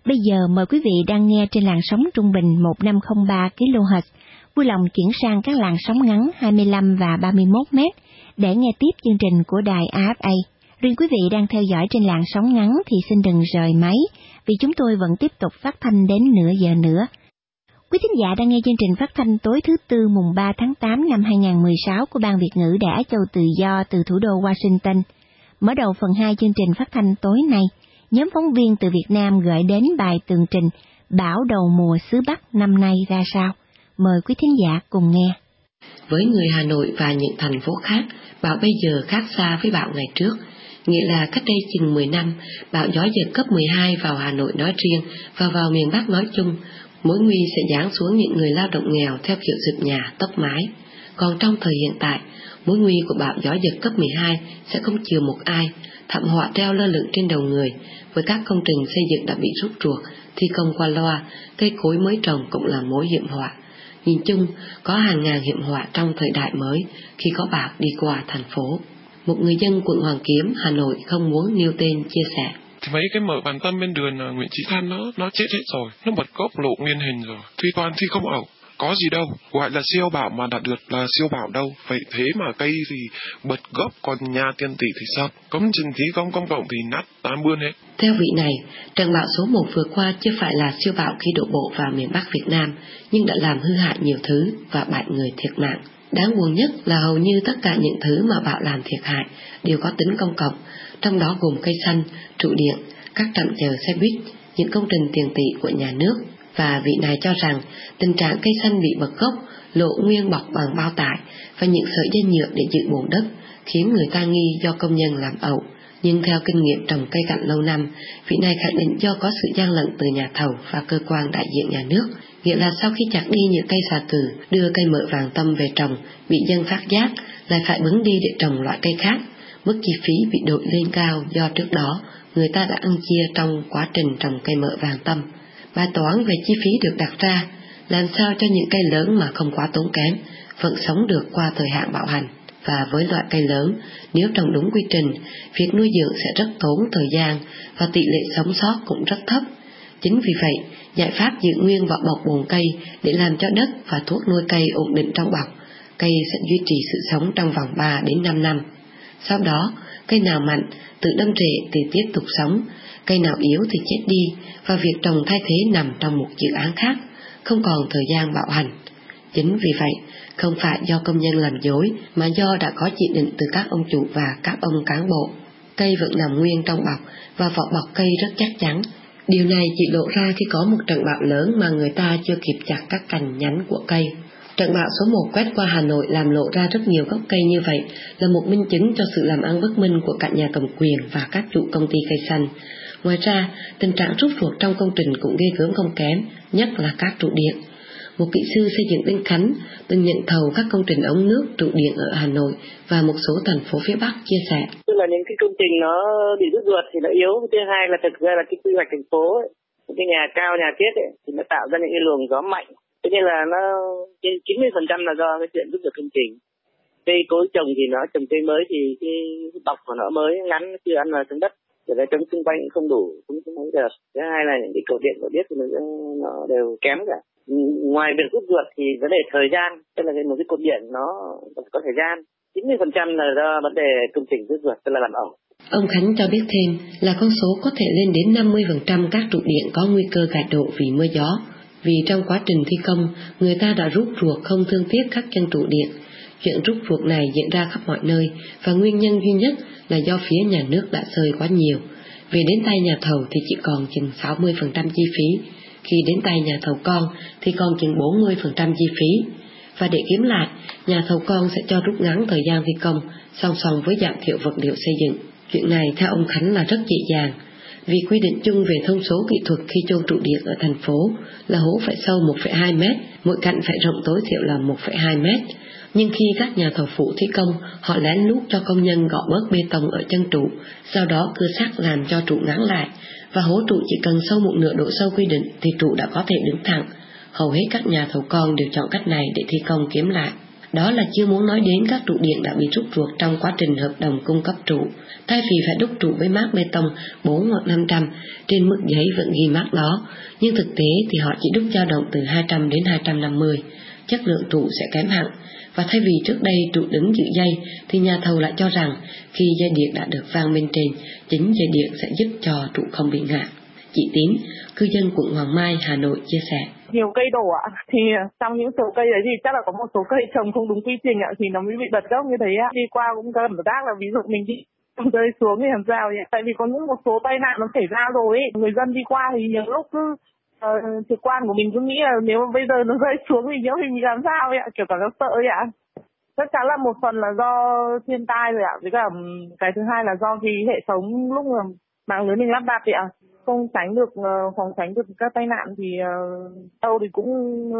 Bây giờ mời quý vị đang nghe trên làn sóng trung bình 1503 kHz, vui lòng chuyển sang các làn sóng ngắn 25 và 31 m để nghe tiếp chương trình của đài AFA. Riêng quý vị đang theo dõi trên làn sóng ngắn thì xin đừng rời máy, vì chúng tôi vẫn tiếp tục phát thanh đến nửa giờ nữa. Quý thính giả đang nghe chương trình phát thanh tối thứ Tư mùng 3 tháng 8 năm 2016 của Ban Việt ngữ Đài Á Châu Tự Do từ thủ đô Washington. Mở đầu phần 2 chương trình phát thanh tối nay, nhóm phóng viên từ Việt Nam gửi đến bài tường trình Bão đầu mùa xứ Bắc năm nay ra sao. Mời quý thính giả cùng nghe. Với người Hà Nội và những thành phố khác, bão bây giờ khác xa với bão ngày trước. Nghĩa là cách đây chừng 10 năm, bão gió giật cấp 12 vào Hà Nội nói riêng và vào miền Bắc nói chung, mối nguy sẽ giáng xuống những người lao động nghèo theo kiểu dựng nhà, tốc mái. Còn trong thời hiện tại, mối nguy của bão gió giật cấp 12 sẽ không chừa một ai, thảm họa treo lơ lửng trên đầu người, với các công trình xây dựng đã bị rút ruột, thi công qua loa, cây cối mới trồng cũng là mối hiểm họa. Nhìn chung, có hàng ngàn hiểm họa trong thời đại mới khi có bão đi qua thành phố. Một người dân quận Hoàn Kiếm, Hà Nội không muốn nêu tên chia sẻ. Thì mấy cái mở bàn tâm bên đường Nguyễn Chí Thanh nó chết hết rồi, nó bật gốc lộ nguyên hình rồi, thi toàn thi không ẩu. Có gì đâu, gọi là siêu bão mà đạt được là siêu bão đâu. Vậy thế mà cây thì bật gốc, còn nhà tiền tỷ thì sao? Công trình thi công công cộng thì nát tan bươn hết. Theo vị này, trận bão số 1 vừa qua chưa phải là siêu bão khi đổ bộ vào miền Bắc Việt Nam, nhưng đã làm hư hại nhiều thứ và 7 người thiệt mạng. Đáng buồn nhất là hầu như tất cả những thứ mà bão làm thiệt hại đều có tính công cộng, trong đó gồm cây xanh, trụ điện, các trạm chờ xe buýt, những công trình tiền tỷ của nhà nước. Và vị này cho rằng tình trạng cây xanh bị bật gốc, lộ nguyên bọc bằng bao tải và những sợi dây nhựa để giữ bùn đất khiến người ta nghi do công nhân làm ẩu. Nhưng theo kinh nghiệm trồng cây cảnh lâu năm, vị này khẳng định do có sự gian lận từ nhà thầu và cơ quan đại diện nhà nước. Nghĩa là sau khi chặt đi những cây xà cừ, đưa cây mỡ vàng tâm về trồng, bị dân phát giác, lại phải bứng đi để trồng loại cây khác. Mức chi phí bị đội lên cao do trước đó người ta đã ăn chia trong quá trình trồng cây mỡ vàng tâm. Bài toán về chi phí được đặt ra, làm sao cho những cây lớn mà không quá tốn kém, vẫn sống được qua thời hạn bảo hành. Và với loại cây lớn, nếu trồng đúng quy trình, việc nuôi dưỡng sẽ rất tốn thời gian và tỷ lệ sống sót cũng rất thấp. Chính vì vậy, giải pháp giữ nguyên vỏ bọc bồn cây để làm cho đất và thuốc nuôi cây ổn định trong bọc, cây sẽ duy trì sự sống trong vòng 3 đến 5 năm. Sau đó, cây nào mạnh, tự đâm rễ thì tiếp tục sống, cây nào yếu thì chết đi, và việc trồng thay thế nằm trong một dự án khác, không còn thời gian bảo hành. Chính vì vậy, không phải do công nhân làm dối, mà do đã có chỉ định từ các ông chủ và các ông cán bộ. Cây vẫn nằm nguyên trong bọc, và vỏ bọc cây rất chắc chắn. Điều này chỉ lộ ra khi có một trận bão lớn mà người ta chưa kịp chặt các cành nhánh của cây. Trận bão số 1 quét qua Hà Nội làm lộ ra rất nhiều gốc cây như vậy là một minh chứng cho sự làm ăn bất minh của cả nhà cầm quyền và các chủ công ty cây xanh. Ngoài ra, tình trạng rút ruột trong công trình cũng ghê gớm không kém, nhất là các trụ điện. Một kỹ sư xây dựng tên Khánh từng nhận thầu các công trình ống nước, trụ điện ở Hà Nội và một số thành phố phía Bắc chia sẻ. Tức là những cái công trình nó bị rút ruột thì nó yếu. Thứ hai là thực ra là cái quy hoạch thành phố ấy, cái nhà cao, nhà tiết ấy, thì nó tạo ra những cái luồng gió mạnh. Thế nên là nó trên 90% là do cái chuyện rút ruột công trình. Cây cối trồng thì nó trồng cây mới thì cái bọc của nó mới ngắn, chưa ăn vào xuống đất. Rồi cái trống xung quanh cũng không đủ, cũng không thấy được. Thứ hai là những cái cột điện của biết thì nó đều kém cả. Ngoài việc rút ruột thì vấn đề thời gian, tức là một cái cột điện nó có thời gian. 90% là do vấn đề công trình rút ruột, tức là làm ẩu. Ông Khánh cho biết thêm là con số có thể lên đến 50% các trụ điện có nguy cơ gãy đổ vì mưa gió. Vì trong quá trình thi công, người ta đã rút ruột không thương tiếc các chân trụ điện. Chuyện rút ruột này diễn ra khắp mọi nơi và nguyên nhân duy nhất là do phía nhà nước đã rơi quá nhiều. Vì đến tay nhà thầu thì chỉ còn chừng 60% chi phí, khi đến tay nhà thầu con thì còn chừng 40% chi phí. Và để kiếm lại, nhà thầu con sẽ cho rút ngắn thời gian thi công song song với giảm thiểu vật liệu xây dựng. Chuyện này theo ông Khánh là rất dễ dàng, vì quy định chung về thông số kỹ thuật khi chôn trụ điện ở thành phố là hố phải sâu 1,2 mét, mỗi cạnh phải rộng tối thiểu là 1,2 mét. Nhưng khi các nhà thầu phụ thi công, họ lén lút cho công nhân gõ bớt bê tông ở chân trụ, sau đó cưa sắt làm cho trụ ngắn lại, và hố trụ chỉ cần sâu một nửa độ sâu quy định thì trụ đã có thể đứng thẳng. Hầu hết các nhà thầu con đều chọn cách này để thi công kiếm lại. Đó là chưa muốn nói đến các trụ điện đã bị rút ruột trong quá trình hợp đồng cung cấp trụ. Thay vì phải đúc trụ với mác bê tông 4 hoặc 500, trên mức giấy vẫn ghi mác đó, nhưng thực tế thì họ chỉ đúc dao động từ 200 đến 250. Chất lượng trụ sẽ kém hẳn, và thay vì trước đây trụ đứng giữ dây, thì nhà thầu lại cho rằng khi dây điện đã được vang bên trên, chính dây điện sẽ giúp cho trụ không bị ngã. Chị Tín, cư dân quận Hoàng Mai, Hà Nội chia sẻ. Nhiều cây đổ ạ, thì trong những số cây đấy thì chắc là có một số cây trồng không đúng quy trình ạ, thì nó mới bị bật gốc như thế ạ. Đi qua cũng cảm giác là ví dụ mình đi rơi xuống thì làm sao vậy? Tại vì có những một số tai nạn nó xảy ra rồi ấy, người dân đi qua thì nhiều lúc cứ trực quan của mình cứ nghĩ là nếu mà bây giờ nó rơi xuống thì nhớ mình làm sao vậy ạ, kiểu cảm giác sợ ấy ạ. Chắc chắn là một phần là do thiên tai rồi ạ, với cả cái thứ hai là do cái hệ thống lúc mà mạng lưới mình lắp đặt vậy ạ, không phòng tránh được các tai nạn thì đâu thì cũng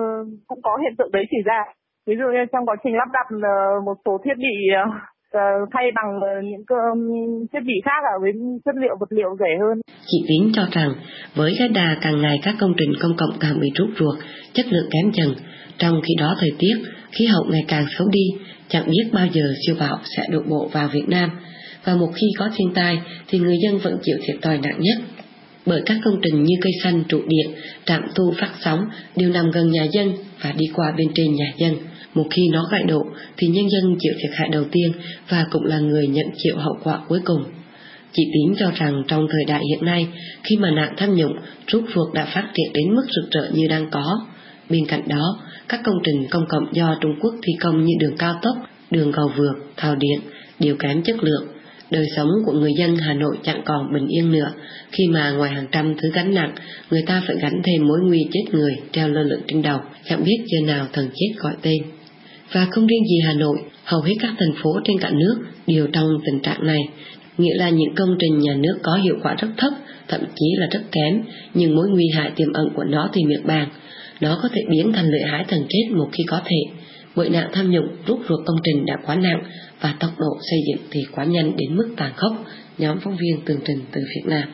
có hiện tượng đấy xảy ra. Ví dụ như trong quá trình lắp đặt một số thiết bị thay bằng những thiết bị khác với chất liệu vật liệu rẻ hơn. Chị Tín cho rằng với cái đà càng ngày các công trình công cộng càng bị rút ruột, chất lượng kém dần, trong khi đó thời tiết, khí hậu ngày càng xấu đi, chẳng biết bao giờ siêu bão sẽ đổ bộ vào Việt Nam, và một khi có thiên tai thì người dân vẫn chịu thiệt thòi nặng nhất. Bởi các công trình như cây xanh, trụ điện, trạm thu phát sóng đều nằm gần nhà dân và đi qua bên trên nhà dân. Một khi nó gãy đổ thì nhân dân chịu thiệt hại đầu tiên và cũng là người nhận chịu hậu quả cuối cùng. Chị Tín cho rằng trong thời đại hiện nay, khi mà nạn tham nhũng, rút ruột đã phát triển đến mức rực rỡ như đang có, bên cạnh đó, các công trình công cộng do Trung Quốc thi công như đường cao tốc, đường cầu vượt, tàu điện đều kém chất lượng. Đời sống của người dân Hà Nội chẳng còn bình yên nữa, khi mà ngoài hàng trăm thứ gánh nặng, người ta phải gánh thêm mối nguy chết người treo lơ lửng trên đầu, chẳng biết giờ nào thần chết gọi tên. Và không riêng gì Hà Nội, hầu hết các thành phố trên cả nước đều trong tình trạng này, nghĩa là những công trình nhà nước có hiệu quả rất thấp, thậm chí là rất kém, nhưng mối nguy hại tiềm ẩn của nó thì miệt bàn. Nó có thể biến thành lợi hại thần chết một khi có thể, bởi nạn tham nhũng rút ruột công trình đã quá nặng và tốc độ xây dựng thì quá nhanh đến mức tàn khốc. Nhóm phóng viên tường trình từ Việt Nam.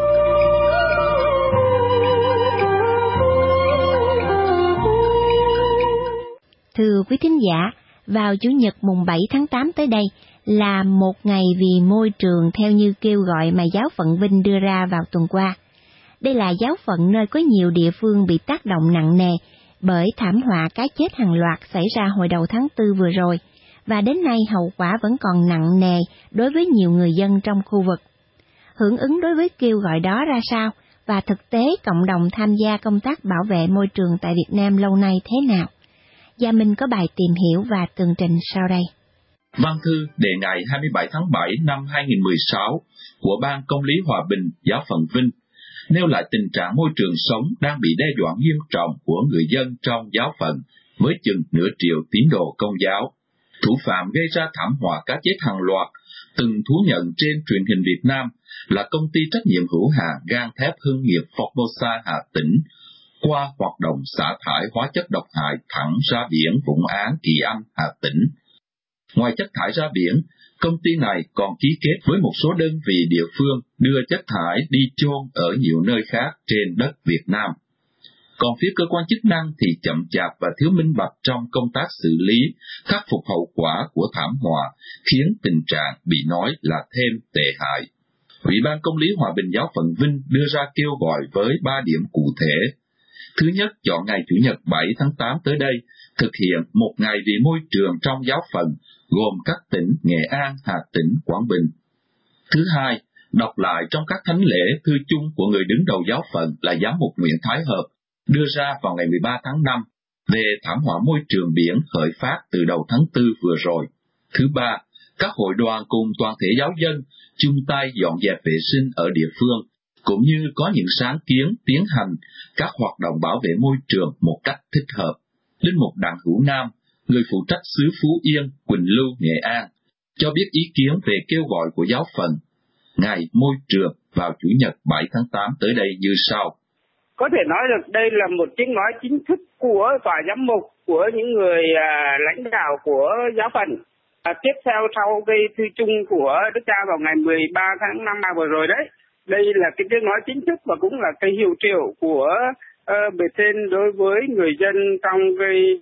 Thưa quý thính giả, vào Chủ nhật mùng 7 tháng 8 tới đây là một ngày vì môi trường theo như kêu gọi mà Giáo phận Vinh đưa ra vào tuần qua. Đây là giáo phận nơi có nhiều địa phương bị tác động nặng nề bởi thảm họa cá chết hàng loạt xảy ra hồi đầu tháng 4 vừa rồi, và đến nay hậu quả vẫn còn nặng nề đối với nhiều người dân trong khu vực. Hưởng ứng đối với kêu gọi đó ra sao, và thực tế cộng đồng tham gia công tác bảo vệ môi trường tại Việt Nam lâu nay thế nào? Gia Minh có bài tìm hiểu và tường trình sau đây. Văn thư đề ngày 27 tháng 7 năm 2016 của Ban Công lý Hòa bình Giáo phận Vinh nêu lại tình trạng môi trường sống đang bị đe dọa nghiêm trọng của người dân trong giáo phận với chừng nửa triệu tín đồ Công giáo. Thủ phạm gây ra thảm họa cá chết hàng loạt từng thú nhận trên truyền hình Việt Nam là công ty trách nhiệm hữu hạn gang thép Hưng nghiệp Formosa Hà Tĩnh qua hoạt động xả thải hóa chất độc hại thẳng ra biển Vũng Áng, Kỳ Anh, Hà Tĩnh. Ngoài chất thải ra biển, công ty này còn ký kết với một số đơn vị địa phương đưa chất thải đi chôn ở nhiều nơi khác trên đất Việt Nam. Còn phía cơ quan chức năng thì chậm chạp và thiếu minh bạch trong công tác xử lý, khắc phục hậu quả của thảm họa, khiến tình trạng bị nói là thêm tệ hại. Ủy ban Công lý Hòa bình Giáo phận Vinh đưa ra kêu gọi với 3 điểm cụ thể. Thứ nhất, chọn ngày Chủ nhật 7 tháng 8 tới đây, thực hiện một ngày vì môi trường trong giáo phận, gồm các tỉnh Nghệ An, Hà Tĩnh, Quảng Bình. Thứ hai, đọc lại trong các thánh lễ thư chung của người đứng đầu giáo phận là Giám mục Nguyễn Thái Hợp, đưa ra vào ngày 13 tháng 5 về thảm họa môi trường biển khởi phát từ đầu tháng 4 vừa rồi. Thứ ba, các hội đoàn cùng toàn thể giáo dân chung tay dọn dẹp vệ sinh ở địa phương, cũng như có những sáng kiến tiến hành các hoạt động bảo vệ môi trường một cách thích hợp. Linh mục Đặng Hữu Nam, người phụ trách xứ Phú Yên, Quỳnh Lưu, Nghệ An, cho biết ý kiến về kêu gọi của giáo phận ngày môi trường vào Chủ nhật 7 tháng 8 tới đây như sau. Có thể nói được đây là một tiếng nói chính thức của tòa giám mục, của những người lãnh đạo của giáo phận. Tiếp theo sau cái thư chung của Đức Cha vào ngày 13 tháng 5 vừa rồi đấy. Đây là cái tiếng nói chính thức và cũng là cái hiệu triệu của bề trên đối với người dân trong cái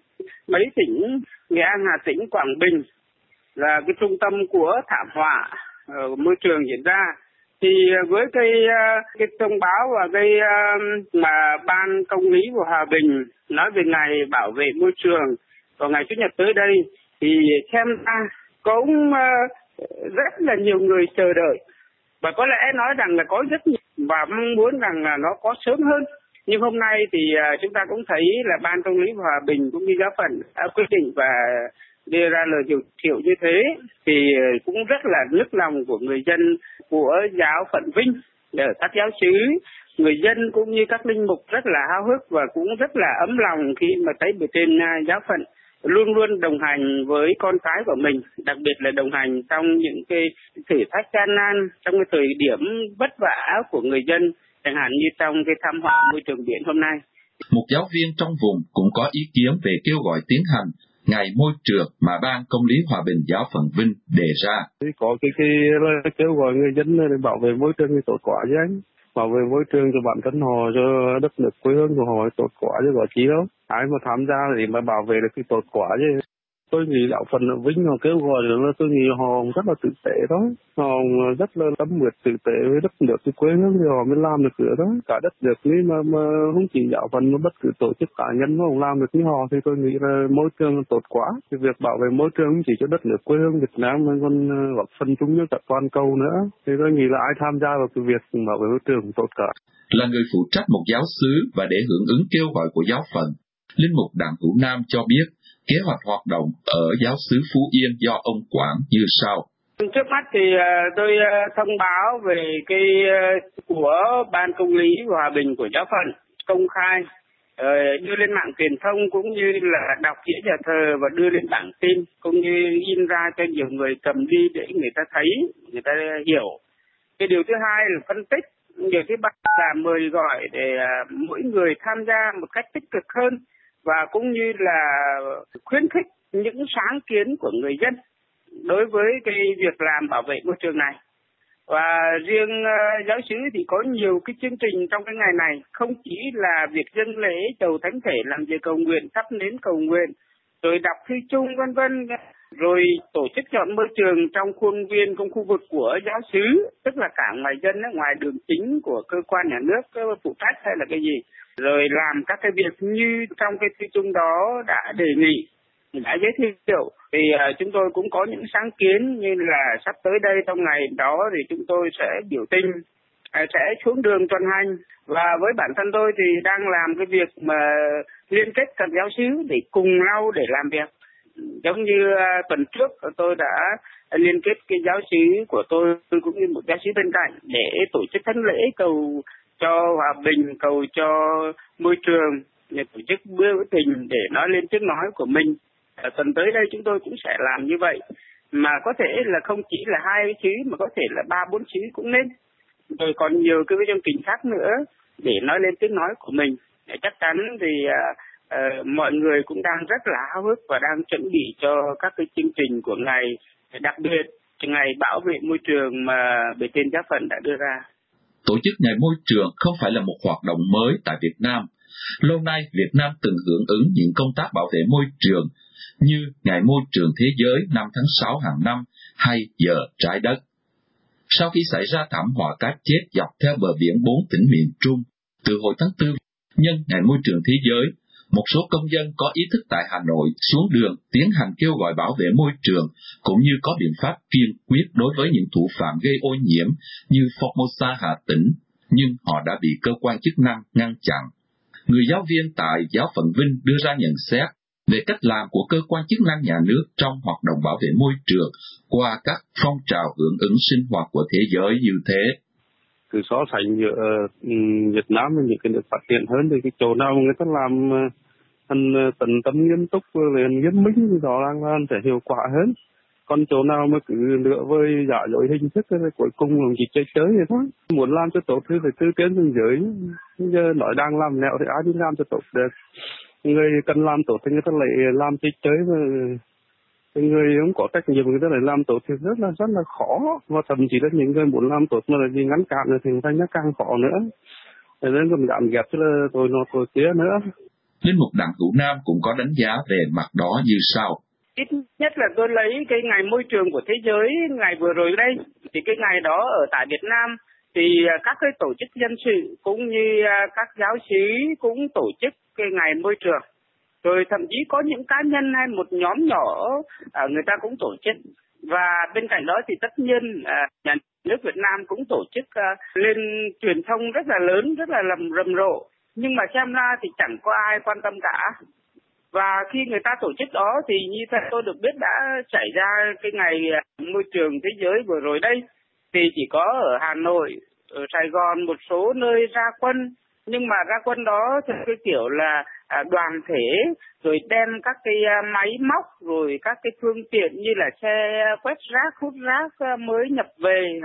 mấy tỉnh Nghệ An, Hà Tĩnh, Quảng Bình là cái trung tâm của thảm họa môi trường diễn ra. Thì với cái thông báo và cái mà Ban Công lý của Hòa Bình nói về ngày bảo vệ môi trường vào ngày Chủ nhật tới đây, thì xem ra cũng rất là nhiều người chờ đợi, và có lẽ nói rằng là có rất nhiều và mong muốn rằng là nó có sớm hơn. Nhưng hôm nay thì chúng ta cũng thấy là Ban Công lý Hòa Bình cũng như giáo phận đã quyết định và đưa ra lời điều thiệu như thế, thì cũng rất là nức lòng của người dân của giáo phận Vinh, các giáo xứ, người dân cũng như các linh mục rất là háo hức và cũng rất là ấm lòng khi mà thấy bề trên giáo phận luôn luôn đồng hành với con cái của mình, đặc biệt là đồng hành trong những cái thử thách gian nan, trong cái thời điểm vất vả của người dân, chẳng hạn như trong cái thảm họa môi trường biển hôm nay. Một giáo viên trong vùng cũng có ý kiến về kêu gọi tiến hành Ngày Môi trường mà Ban Công lý Hòa Bình giáo phận Vinh đề ra. Có cái kêu gọi người dân để bảo vệ môi trường thì tốt quá chứ anh. Bảo vệ môi trường cho bản thân họ, cho đất nước quê hương của họ tốt quá chứ có chi đâu. Ai mà tham gia để mà bảo vệ được thì tốt quá chứ. Tôi nghĩ đạo phận ở Vinh họ kêu gọi là tôi nghĩ họ rất là tử tế đó. Họ rất là tâm huyết tử tế với đất nước cái quê hương thì họ mới làm được nữa đó. Cả đất nước này mà không chỉ đạo phận mà bất cứ tổ chức cá nhân mà không làm được như họ thì tôi nghĩ là môi trường tốt quá. Cái việc bảo vệ môi trường không chỉ cho đất nước quê hương Việt Nam mà còn góp phần chung cho cả toàn cầu nữa. Thì tôi nghĩ là ai tham gia vào cái việc bảo vệ môi trường tốt cả. Là người phụ trách một giáo xứ và để hưởng ứng kêu gọi của giáo phận, Linh mục Đặng Hữu Nam cho biết kế hoạch hoạt động ở giáo xứ Phú Yên do ông quản như sau. Trước mắt thì tôi thông báo về cái của Ban Công lý Hòa Bình của giáo phận công khai, đưa lên mạng truyền thông cũng như là đọc nghĩa nhà thờ và đưa lên bảng tin cũng như in ra cho nhiều người cầm đi để người ta thấy, người ta hiểu. Cái điều thứ hai là phân tích, điều thứ ba là mời gọi để mỗi người tham gia một cách tích cực hơn và cũng như là khuyến khích những sáng kiến của người dân đối với cái việc làm bảo vệ môi trường này. Và riêng giáo xứ thì có nhiều cái chương trình trong cái ngày này, không chỉ là việc dâng lễ chầu thánh thể, làm việc cầu nguyện, thắp nến cầu nguyện, rồi đọc thư chung vân vân, rồi tổ chức chọn môi trường trong khuôn viên, trong khu vực của giáo xứ, tức là cả ngoài dân, ngoài đường chính của cơ quan nhà nước phụ trách hay là cái gì, rồi làm các cái việc như trong cái thư chung đó đã đề nghị, đã giới thiệu. Thì chúng tôi cũng có những sáng kiến như là sắp tới đây trong ngày đó thì chúng tôi sẽ biểu tình, sẽ xuống đường tuần hành, và với bản thân tôi thì đang làm cái việc mà liên kết các giáo xứ để cùng nhau để làm việc. Giống như tuần trước tôi đã liên kết cái giáo xứ của tôi cũng như một giáo xứ bên cạnh để tổ chức thánh lễ cầu cho hòa bình, cầu cho môi trường, để tổ chức biểu tình để nói lên tiếng nói của mình. Tuần tới đây chúng tôi cũng sẽ làm như vậy, mà có thể là không chỉ là 2 xứ mà có thể là 3-4 xứ cũng nên. Rồi còn nhiều cái chương trình khác nữa để nói lên tiếng nói của mình. Chắc chắn thì mọi người cũng đang rất là háo hức và đang chuẩn bị cho các cái chương trình của ngày, đặc biệt ngày bảo vệ môi trường mà bề trên giáo phận đã đưa ra. Tổ chức Ngày Môi trường không phải là một hoạt động mới tại Việt Nam. Lâu nay, Việt Nam từng hưởng ứng những công tác bảo vệ môi trường như Ngày Môi trường Thế giới 5 tháng 6 hàng năm hay Giờ Trái đất. Sau khi xảy ra thảm họa cá chết dọc theo bờ biển 4 tỉnh miền Trung, từ hồi tháng 4, nhân Ngày Môi trường Thế giới, một số công dân có ý thức tại Hà Nội xuống đường tiến hành kêu gọi bảo vệ môi trường, cũng như có biện pháp kiên quyết đối với những thủ phạm gây ô nhiễm như Formosa Hà Tĩnh, nhưng họ đã bị cơ quan chức năng ngăn chặn. Người giáo viên tại giáo phận Vinh đưa ra nhận xét về cách làm của cơ quan chức năng nhà nước trong hoạt động bảo vệ môi trường qua các phong trào hưởng ứng sinh hoạt của thế giới như thế. Cứ so sánh giữa Việt Nam và những cái nước phát triển hơn thì cái chỗ nào người ta làm tận tâm nghiêm túc và nghiêm minh thì rõ ràng là sẽ hiệu quả hơn. Còn chỗ nào mà cứ lựa với giả dối hình thức thì cuối cùng là chỉ chơi vậy thôi. Muốn làm cho tốt thì phải tư tiến bên dưới. Giờ nói đang làm nẹo thì ai đi làm cho tốt được. Người cần làm tốt thì người ta lại làm chơi mà người không có trách nhiệm người ta lại làm tốt thì rất là khó, và thậm chí là những người muốn làm tốt mà là gì ngăn cản thì thành ra càng khó nữa. Cho nên còn giảm ghép chứ là tôi kia nữa. Linh mục Đặng Hữu Nam cũng có đánh giá về mặt đó như sau. Ít nhất là tôi lấy cái ngày môi trường của thế giới ngày vừa rồi đây, thì cái ngày đó ở tại Việt Nam thì các cái tổ chức dân sự cũng như các giáo sĩ cũng tổ chức cái ngày môi trường. Rồi thậm chí có những cá nhân hay một nhóm nhỏ người ta cũng tổ chức. Và bên cạnh đó thì tất nhiên nhà nước Việt Nam cũng tổ chức lên truyền thông rất là lớn, rất là rầm rộ. Nhưng mà xem ra thì chẳng có ai quan tâm cả. Và khi người ta tổ chức đó thì như theo tôi được biết đã xảy ra cái ngày môi trường thế giới vừa rồi đây. Thì chỉ có ở Hà Nội, ở Sài Gòn một số nơi ra quân. Nhưng mà ra quân đó theo cái kiểu là đoàn thể, rồi đem các cái máy móc, rồi các cái phương tiện như là xe quét rác, hút rác mới nhập về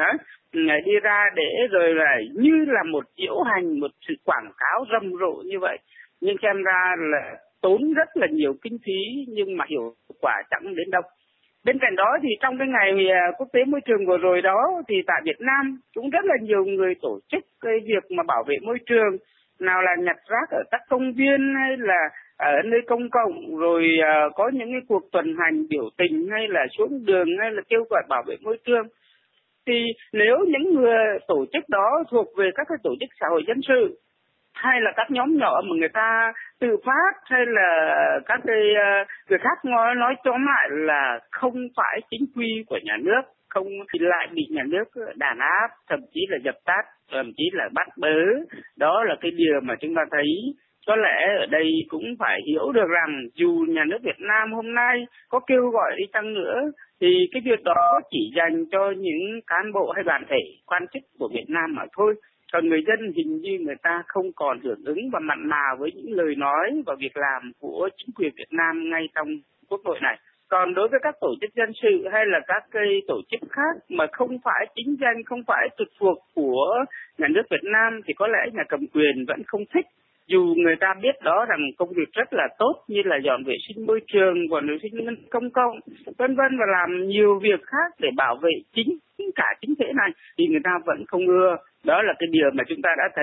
đi ra để rồi là như là một diễu hành, một sự quảng cáo rầm rộ như vậy. Nhưng xem ra là tốn rất là nhiều kinh phí nhưng mà hiệu quả chẳng đến đâu. Bên cạnh đó thì trong cái ngày quốc tế môi trường vừa rồi đó thì tại Việt Nam cũng rất là nhiều người tổ chức cái việc mà bảo vệ môi trường, nào là nhặt rác ở các công viên hay là ở nơi công cộng, rồi có những cái cuộc tuần hành biểu tình hay là xuống đường hay là kêu gọi bảo vệ môi trường. Thì nếu những người tổ chức đó thuộc về các cái tổ chức xã hội dân sự hay là các nhóm nhỏ mà người ta tự phát hay là các cái người khác nói tóm lại là không phải chính quy của nhà nước, không thì lại bị nhà nước đàn áp, thậm chí là dập tắt, thậm chí là bắt bớ. Đó là cái điều mà chúng ta thấy. Có lẽ ở đây cũng phải hiểu được rằng dù nhà nước Việt Nam hôm nay có kêu gọi đi chăng nữa thì cái việc đó chỉ dành cho những cán bộ hay đoàn thể quan chức của Việt Nam mà thôi. Còn người dân hình như người ta không còn hưởng ứng và mặn mà với những lời nói và việc làm của chính quyền Việt Nam ngay trong quốc hội này. Còn đối với các tổ chức dân sự hay là các cái tổ chức khác mà không phải chính danh, không phải trực thuộc của nhà nước Việt Nam thì có lẽ nhà cầm quyền vẫn không thích. Dù người ta biết đó rằng công việc rất là tốt như là dọn vệ sinh môi trường, dọn vệ sinh công cộng, vân vân và làm nhiều việc khác để bảo vệ cả chính thể này thì người ta vẫn không ưa. Đó là cái điều mà chúng ta đã thấy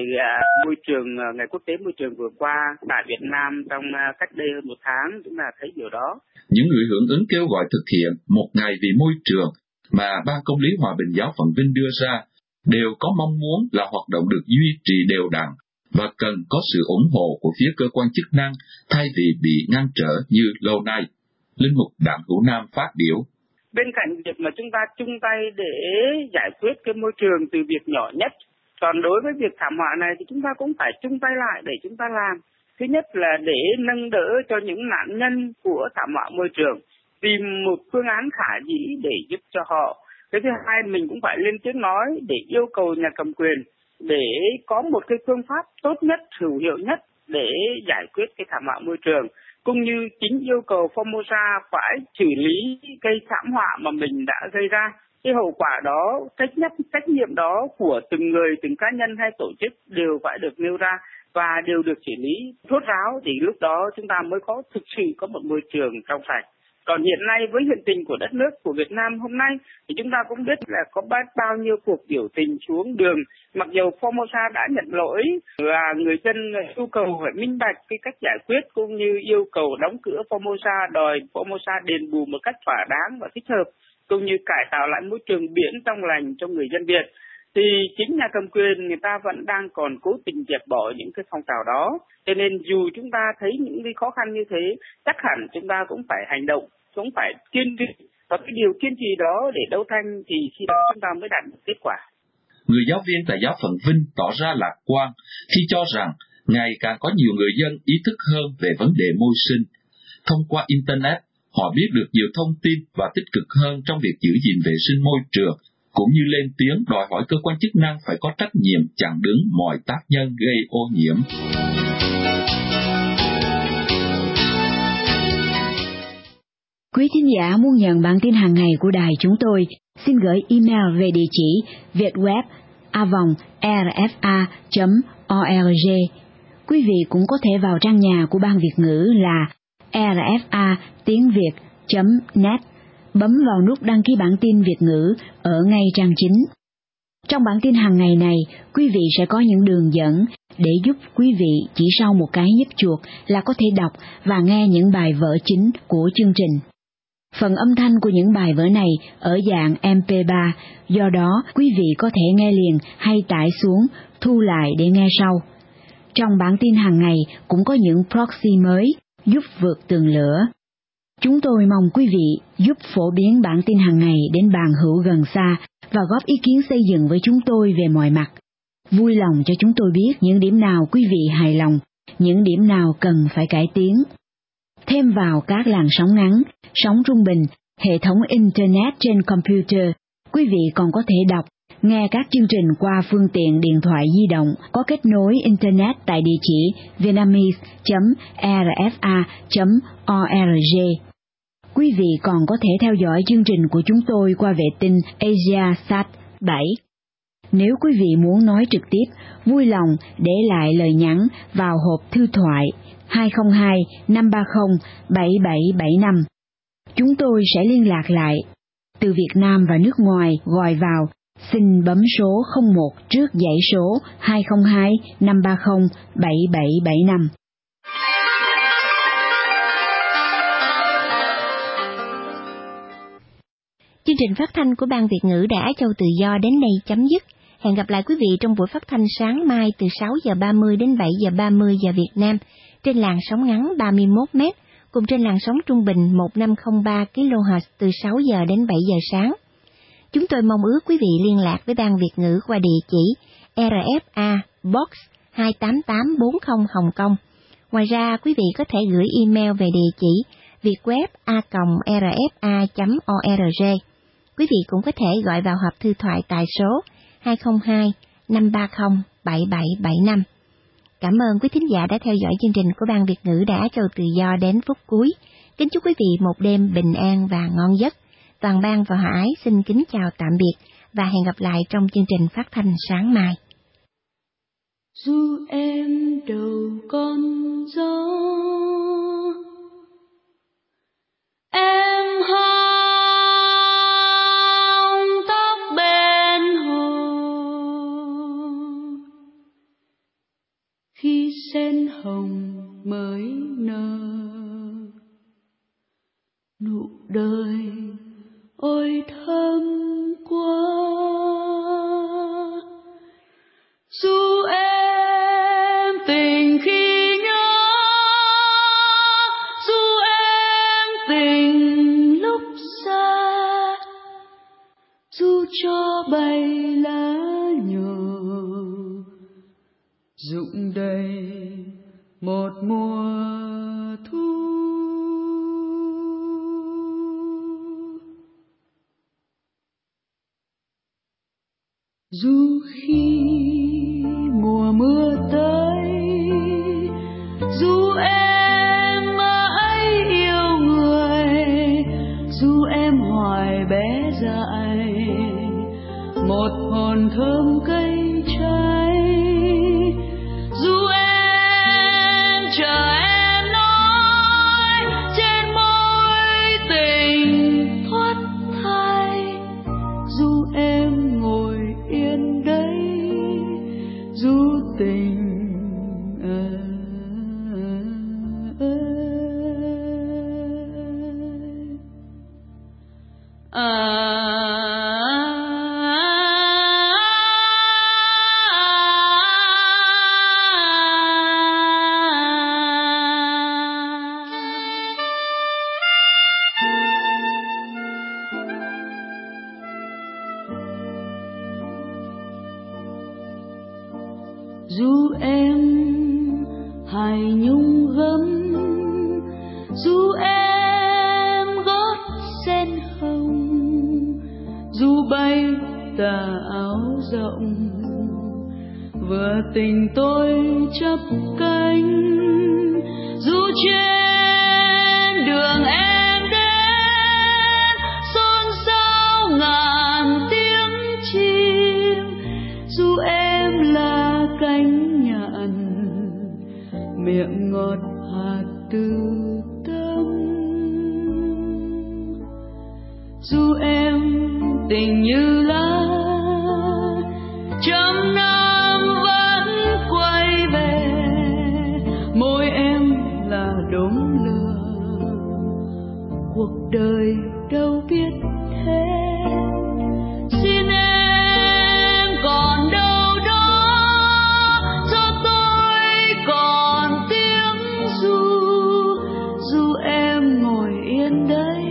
ngày quốc tế môi trường vừa qua tại Việt Nam trong cách đây hơn một tháng, chúng ta thấy điều đó. Những người hưởng ứng kêu gọi thực hiện một ngày vì môi trường mà Ban Công lý Hòa bình Giáo phận Vinh đưa ra đều có mong muốn là hoạt động được duy trì đều đặn và cần có sự ủng hộ của phía cơ quan chức năng thay vì bị ngăn trở như lâu nay. Linh mục Đặng Hữu Nam phát biểu. Bên cạnh việc mà chúng ta chung tay để giải quyết cái môi trường từ việc nhỏ nhất, còn đối với việc thảm họa này thì chúng ta cũng phải chung tay lại để chúng ta làm. Thứ nhất là để nâng đỡ cho những nạn nhân của thảm họa môi trường, tìm một phương án khả dĩ để giúp cho họ. Cái thứ hai, mình cũng phải lên tiếng nói để yêu cầu nhà cầm quyền để có một cái phương pháp tốt nhất, hữu hiệu nhất để giải quyết cái thảm họa môi trường. Cũng như chính yêu cầu Formosa phải xử lý cái thảm họa mà mình đã gây ra. Cái hậu quả đó, trách nhiệm đó của từng người, từng cá nhân hay tổ chức đều phải được nêu ra và đều được xử lý rốt ráo thì lúc đó chúng ta mới thực sự có một môi trường trong sạch. Còn hiện nay với hiện tình của đất nước của Việt Nam hôm nay thì chúng ta cũng biết là có bao nhiêu cuộc biểu tình xuống đường. Mặc dù Formosa đã nhận lỗi và người dân yêu cầu phải minh bạch cái cách giải quyết cũng như yêu cầu đóng cửa Formosa, đòi Formosa đền bù một cách thỏa đáng và thích hợp cũng như cải tạo lại môi trường biển trong lành cho người dân Việt. Thì chính nhà cầm quyền người ta vẫn đang còn cố tình dẹp bỏ những cái phong trào đó. Cho nên dù chúng ta thấy những cái khó khăn như thế, chắc hẳn chúng ta cũng phải hành động, cũng phải kiên trì. Và cái điều kiên trì đó để đấu tranh thì khi đó chúng ta mới đạt được kết quả. Người giáo viên tại Giáo phận Vinh tỏ ra lạc quan khi cho rằng ngày càng có nhiều người dân ý thức hơn về vấn đề môi sinh. Thông qua Internet, họ biết được nhiều thông tin và tích cực hơn trong việc giữ gìn vệ sinh môi trường, cũng như lên tiếng đòi hỏi cơ quan chức năng phải có trách nhiệm chặn đứng mọi tác nhân gây ô nhiễm. Quý thính giả muốn nhận bản tin hàng ngày của đài chúng tôi, xin gửi email về địa chỉ vietweb@rfa.org. Quý vị cũng có thể vào trang nhà của Ban Việt ngữ là rfa.tiếng.việt.net, bấm vào nút đăng ký bản tin Việt ngữ ở ngay trang chính. Trong bản tin hàng ngày này, quý vị sẽ có những đường dẫn để giúp quý vị chỉ sau một cái nhấp chuột là có thể đọc và nghe những bài vở chính của chương trình. Phần âm thanh của những bài vở này ở dạng MP3, do đó quý vị có thể nghe liền hay tải xuống, thu lại để nghe sau. Trong bản tin hàng ngày cũng có những proxy mới giúp vượt tường lửa. Chúng tôi mong quý vị giúp phổ biến bản tin hàng ngày đến bạn hữu gần xa và góp ý kiến xây dựng với chúng tôi về mọi mặt. Vui lòng cho chúng tôi biết những điểm nào quý vị hài lòng, những điểm nào cần phải cải tiến. Thêm vào các làn sóng ngắn, sóng trung bình, hệ thống Internet trên computer, quý vị còn có thể đọc, nghe các chương trình qua phương tiện điện thoại di động có kết nối Internet tại địa chỉ vietnamese.rfa.org. Quý vị còn có thể theo dõi chương trình của chúng tôi qua vệ tinh AsiaSat 7. Nếu quý vị muốn nói trực tiếp, vui lòng để lại lời nhắn vào hộp thư thoại 202-530-7775. Chúng tôi sẽ liên lạc lại. Từ Việt Nam và nước ngoài gọi vào, xin bấm số 01 trước dãy số 202-530-7775. Chương trình phát thanh của Ban Việt ngữ Đài Á Châu Tự Do đến đây chấm dứt. Hẹn gặp lại quý vị trong buổi phát thanh sáng mai từ 6:30 đến 7:30 giờ Việt Nam trên làn sóng ngắn 31 m, cùng trên làn sóng trung bình 1503 kHz từ 6 giờ đến 7 giờ sáng. Chúng tôi mong ước quý vị liên lạc với Ban Việt ngữ qua địa chỉ RFA Box 28840 Hồng Kông. Ngoài ra, quý vị có thể gửi email về địa chỉ vietweb@rfa.org. Quý vị cũng có thể gọi vào hộp thư thoại tại số 202-530-7775. Cảm ơn quý thính giả đã theo dõi chương trình của Ban Việt ngữ Đài Á Châu Tự Do đến phút cuối. Kính chúc quý vị một đêm bình an và ngon giấc. Toàn ban và Hòa Ái xin kính chào tạm biệt và hẹn gặp lại trong chương trình phát thanh sáng mai. Dù em đầu con gió, em hong tóc bên hồ, khi sen hồng mới nở, nụ đời ôi thơm quá. Dù em tình khi nhớ, dù em tình lúc xa, dù cho bay lá nhỏ rụng đầy một mùa thu. Dù khi mùa mưa tới, dù em mãi yêu người, dù em hoài bé dại, một hồn thơm cây trái, dù em chờ em nói trên môi tình thoát thai, dù em ngồi yên đấy, dù tình dù em hài nhung gấm, dù em gót sen hồng, dù bay tà áo rộng, vừa tình tôi chắp cánh, dù trên đường em đến xôn xao ngàn tiếng chim, dù em là cánh nhạn miệng ngọt hạt từ tâm, dù em tình như lá cuộc đời đâu biết thế. Xin em còn đâu đó cho tôi còn tiếng ru em ngồi yên đây,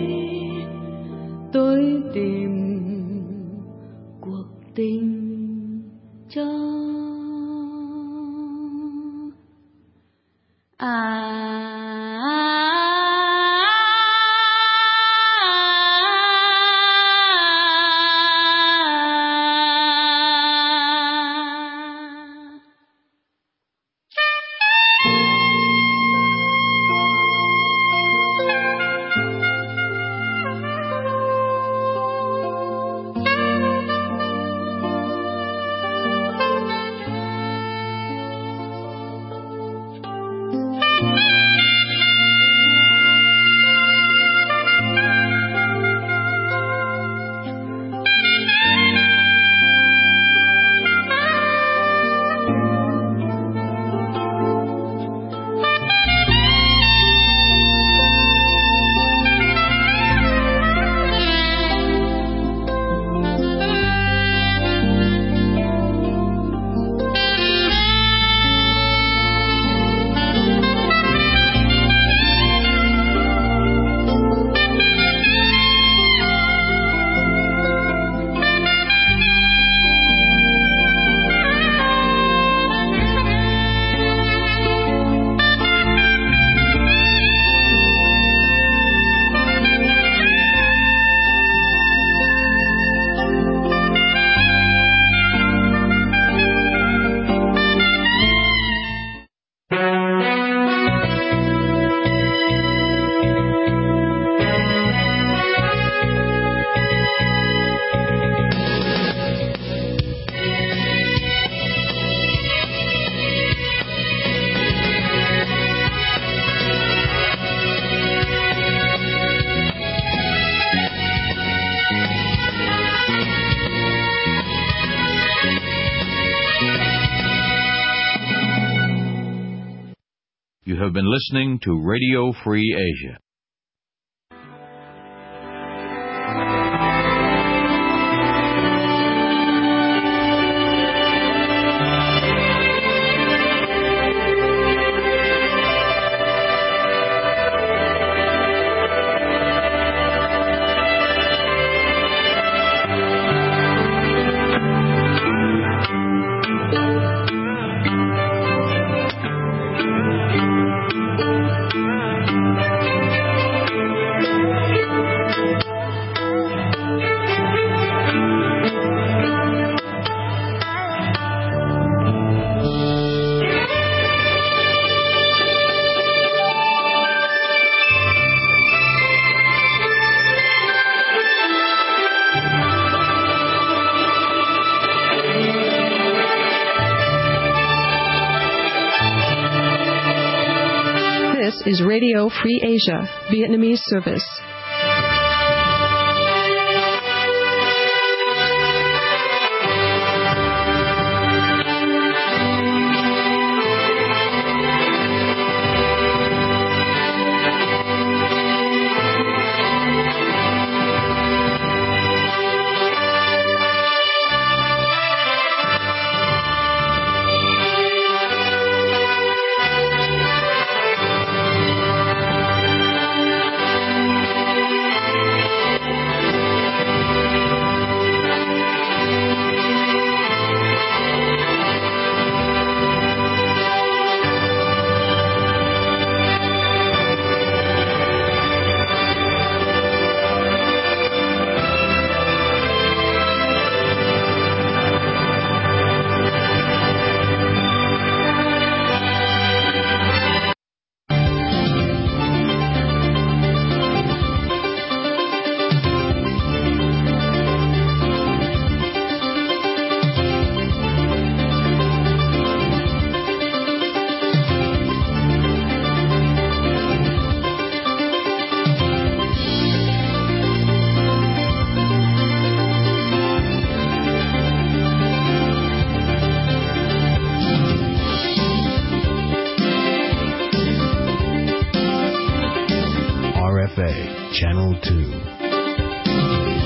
tôi tìm cuộc tình cho You have been listening to Radio Free Asia. This is Radio Free Asia, Vietnamese service. KFA, Channel 2.